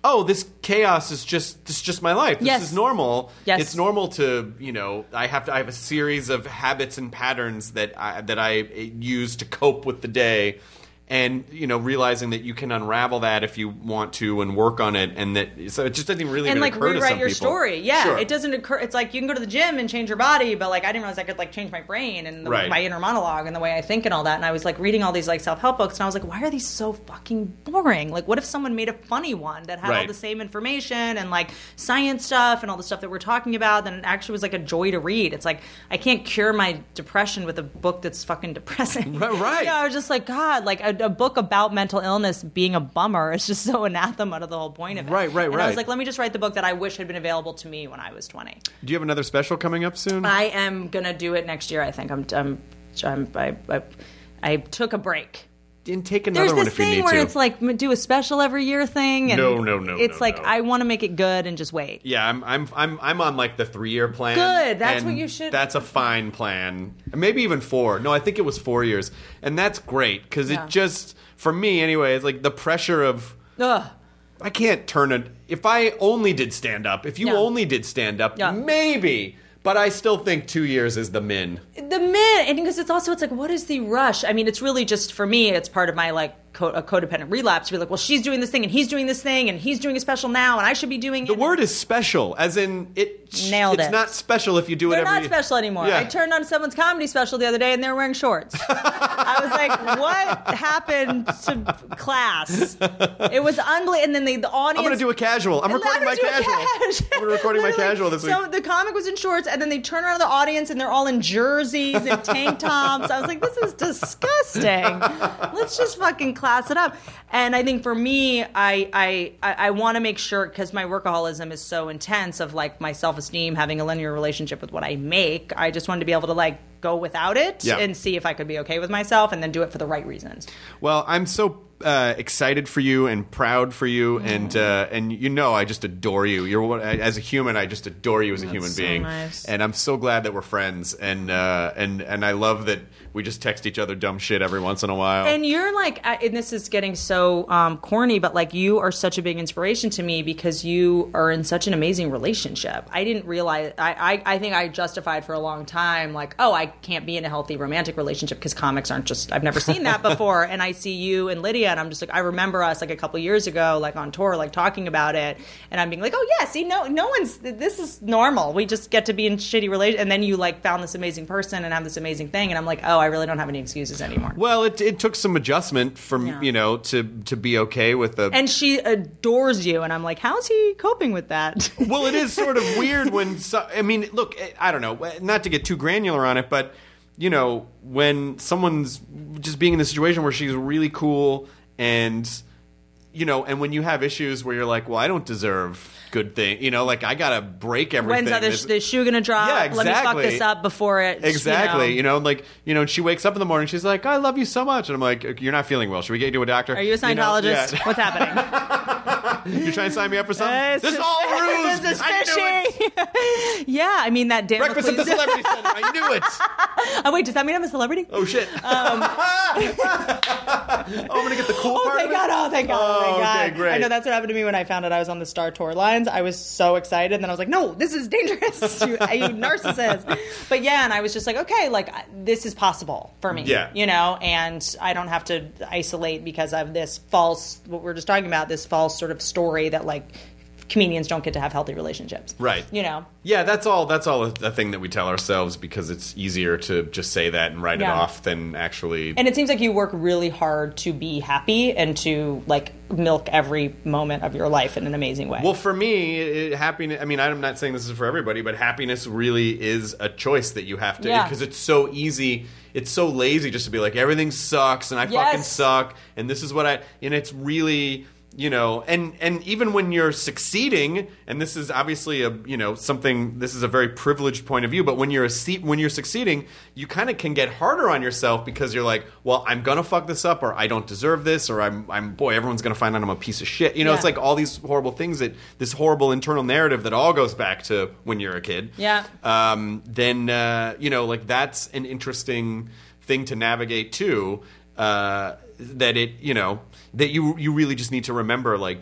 oh, this chaos is just this is just my life. This Yes. is normal. Yes. It's normal to, you know, I have to I have a series of habits and patterns that I, that I use to cope with the day. And, you know, realizing that you can unravel that if you want to and work on it, and that so it just doesn't really and even like occur to rewrite some your people. story. Yeah, Sure. it doesn't occur. It's like you can go to the gym and change your body, but like I didn't realize I could like change my brain and the, Right. my inner monologue and the way I think and all that. And I was like reading all these like self help books, and I was like, why are these so fucking boring? Like, what if someone made a funny one that had all Right. the same information and like science stuff and all the stuff that we're talking about? Then it actually was like a joy to read. It's like I can't cure my depression with a book that's fucking depressing. Right, right. You know, I was just like, God, like a, a book about mental illness being a bummer is just so anathema to the whole point of it. Right, right, and right. I was like, let me just write the book that I wish had been available to me when I was twenty. Do you have another special coming up soon? I am gonna do it next year. I think I'm. I'm. I'm I, I, I took a break. And take another There's one this if you thing need where to. it's like do a special every year thing. And No, no, no, It's no, like no. I want to make it good and just wait. Yeah, I'm I'm I'm I'm on like the three year plan. Good, that's and what you should- That's a fine plan. Maybe even four. No, I think it was four years, and that's great because Yeah. it just for me anyway. It's like the pressure of Ugh. I can't turn it. If I only did stand up, if you Yeah. only did stand up, Yeah. maybe. But I still think two years is the min. The min, and because it's also, it's like, what is the rush? I mean, it's really just, for me, it's part of my, like, co- a codependent relapse. To be like, well, she's doing this thing, and he's doing this thing, and he's doing a special now, and I should be doing The it. word is special, as in it. Nailed it's it. not special if you do it They're every. not special anymore. Yeah. I turned on someone's comedy special the other day, and they were wearing shorts. I was like, what happened to class? It was unbelievable. And then the, the audience... I'm gonna do a casual. I'm And recording my I'm gonna do a casual. cash. I'm recording my Literally. casual this week. So the comic was in shorts, and then they turn around to the audience, and they're all in jerseys and tank tops. I was like, this is disgusting. Let's just fucking class it up. And I think for me, I I I, I want to make sure, because my workaholism is so intense of like my self-esteem, having a linear relationship with what I make. I just wanted to be able to like go without it Yeah. and see if I could be okay with myself, and then do it for the right reasons. Well, I'm so uh, excited for you and proud for you, Mm. and uh, and you know I just adore you. You're one, as a human, I just adore you as a human so being, nice. and I'm so glad that we're friends, and uh, and and I love that we just text each other dumb shit every once in a while. And you're like, I- and this is getting so um, corny, but like you are such a big inspiration to me because you are in such an amazing relationship. I didn't realize, I, I, I think I justified for a long time, like, oh, I can't be in a healthy romantic relationship because comics aren't just, I've never seen that before. And I see you and Lydia, and I'm just like, I remember us like a couple years ago, like on tour, like talking about it. And I'm being like, oh yeah, see, no, no one's, this is normal. We just get to be in shitty relationships. And then you like found this amazing person and have this amazing thing. And I'm like, oh, I really don't have any excuses anymore. well, it it took some adjustment from Yeah. you know to to be okay with the. And she adores you, and I'm like, how's he coping with that? Well, it is sort of weird when so, I mean, look, I don't know, not to get too granular on it, but you know, when someone's just being in a situation where she's really cool, and you know, and when you have issues where you're like, well, I don't deserve good thing, you know, like I gotta break everything. When's the, This- the shoe gonna drop? Yeah, Let me fuck exactly. this up before it. Exactly, You you know. know, like you know, and she wakes up in the morning. She's like, "I love you so much," and I'm like, "You're not feeling well. Should we get you to a doctor?" Are you a know? Scientologist? Yeah. What's happening? You trying to sign me up for something? This this is is- all a ruse. This is I knew it. fishy. Yeah, I mean that damn. Breakfast at the Celebrity Center. I knew it. Oh wait, does that mean I'm a celebrity? Oh shit. oh, I'm gonna get the cool Oh, part. thank of it? God! Oh, thank God! Oh, Oh, thank God! okay, great. I know that's what happened to me when I found out I was on the Star Tour lines. I was so excited, and then I was like, "No, this is dangerous, you, you narcissist." But yeah, and I was just like, "Okay, like I- this is possible for me." Yeah. you know, and I don't have to isolate because of this false. What we're just talking about, this false sort of story that like comedians don't get to have healthy relationships. Right. You know. Yeah, that's all. That's all a, a thing that we tell ourselves because it's easier to just say that and write Yeah. it off than actually. And it seems like you work really hard to be happy and to like milk every moment of your life in an amazing way. Well, for me, it, happiness. I mean, I'm not saying this is for everybody, but happiness really is a choice that you have to, Yeah. because it's so easy. It's so lazy just to be like, everything sucks and I Yes. fucking suck and this is what I. And it's really, you know, and and even when you're succeeding, and this is obviously a you know something. This is a very privileged point of view, but when you're a se- when you're succeeding, you kind of can get harder on yourself because you're like, well, I'm gonna fuck this up, or I don't deserve this, or I'm I'm boy, everyone's gonna find out I'm a piece of shit. You know, Yeah. it's like all these horrible things that this horrible internal narrative that all goes back to when you're a kid. Yeah. Um, then uh, you know, like that's an interesting thing to navigate too. Uh, that it, you know, that you you really just need to remember, like,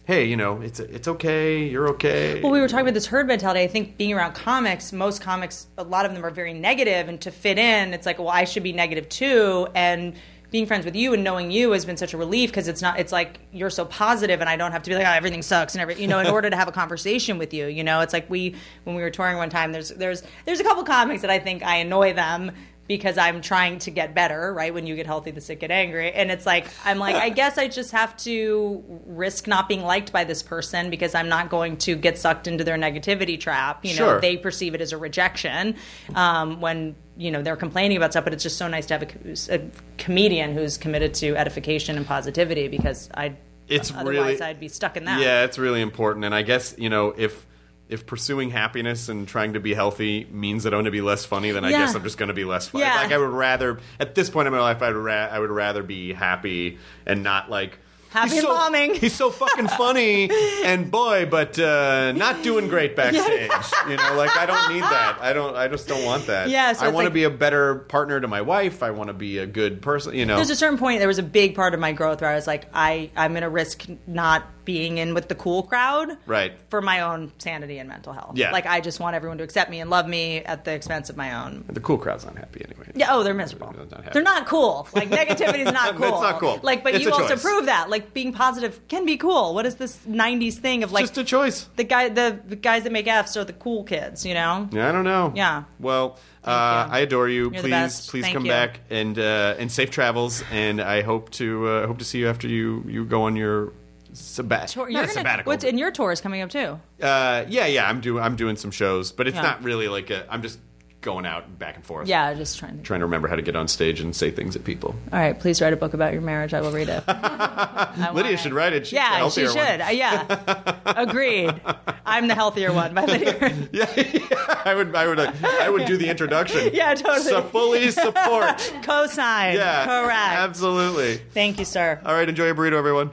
hey, you know, it's it's okay, you're okay. Well, we were talking about this herd mentality. I think being around comics, most comics, a lot of them are very negative, and to fit in, it's like, well, I should be negative too. And being friends with you and knowing you has been such a relief because it's not. It's like you're so positive, and I don't have to be like, oh, everything sucks and every, you know, in order to have a conversation with you. You know, it's like we when we were touring one time. There's there's there's a couple comics that I think I annoy them because I'm trying to get better, right? When you get healthy, the sick get angry. And it's like, I'm like, I guess I just have to risk not being liked by this person because I'm not going to get sucked into their negativity trap. You know, Sure. They perceive it as a rejection um, when, you know, they're complaining about stuff. But it's just so nice to have a, a comedian who's committed to edification and positivity because I, It's otherwise really, I'd be stuck in that. Yeah, it's really important. And I guess, you know, if if pursuing happiness and trying to be healthy means that I'm going to be less funny, then I Yeah. guess I'm just going to be less funny. Yeah. Like I would rather, at this point in my life, I would, ra- I would rather be happy and not like, Happy he's so, bombing. He's so fucking funny, and boy, but uh, not doing great backstage. You know, like I don't need that. I don't. I just don't want that. Yeah, so I it's want to like- be a better partner to my wife. I want to be a good person. You know, There's a certain point, there was a big part of my growth where I was like, I, I'm going to risk not being in with the cool crowd Right. for my own sanity and mental health. Yeah. Like, I just want everyone to accept me and love me at the expense of my own. the cool crowd's not happy anyway. Yeah, oh, they're miserable. They're not happy. They're not cool. Like, negativity is not It's cool. not cool. Like, but It's you a also choice. prove that. Like, being positive can be cool. What is this nineties thing of, like, Just a choice. the guy, the, the guys that make Fs are the cool kids, you know? Yeah, I don't know. Yeah. Well, uh, you. I adore you. You're the please, best. please Thank come you. back and uh, and safe travels. And I hope to uh, hope to see you after you, you go on your sabbat. Tour- not You're a gonna, sabbatical. what's, and your tour is coming up, too. uh, yeah, yeah. I'm doing I'm doing some shows, but it's Yeah. not really like a. I'm just going out back and forth. Yeah, just trying to. Trying to remember how to get on stage and say things at people. All right, please write a book about your marriage. I will read it. I want Lydia it. should write it. She's the Yeah, she healthier should. one. Uh, yeah, agreed. I'm the healthier one by Lydia. Yeah, yeah, I would, I would, uh, I would do the introduction. Yeah, totally. So fully support. Cosign. Yeah, Correct. absolutely. Thank you, sir. All right, enjoy your burrito, everyone.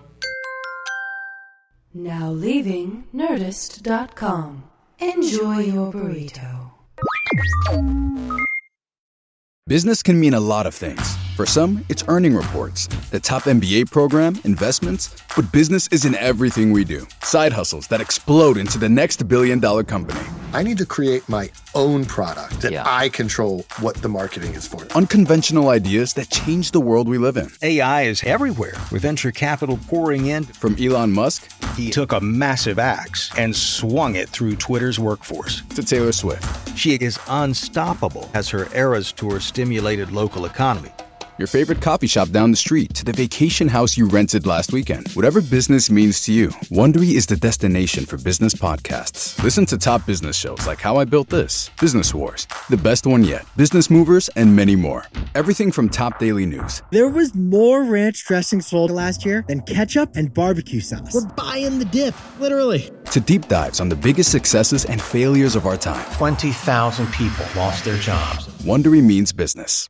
Now leaving Nerdist dot com. Enjoy your burrito. Business can mean a lot of things. For some, it's earning reports, the top M B A program, investments, but business isn't everything we do. Side hustles that explode into the next billion dollar company. I need to create my own product that Yeah. I control what the marketing is for. Unconventional ideas that change the world we live in. A I is everywhere, with venture capital pouring in. From Elon Musk, He took a massive axe and swung it through Twitter's workforce. to Taylor Swift. She is unstoppable as her Eras Tour stimulated local economy. Your favorite coffee shop down the street to the vacation house you rented last weekend. Whatever business means to you, Wondery is the destination for business podcasts. Listen to top business shows like How I Built This, Business Wars, The Best One Yet, Business Movers, and many more. Everything from top daily news. There was more ranch dressing sold last year than ketchup and barbecue sauce. We're buying the dip, literally. To deep dives on the biggest successes and failures of our time. twenty thousand people lost their jobs. Wondery means business.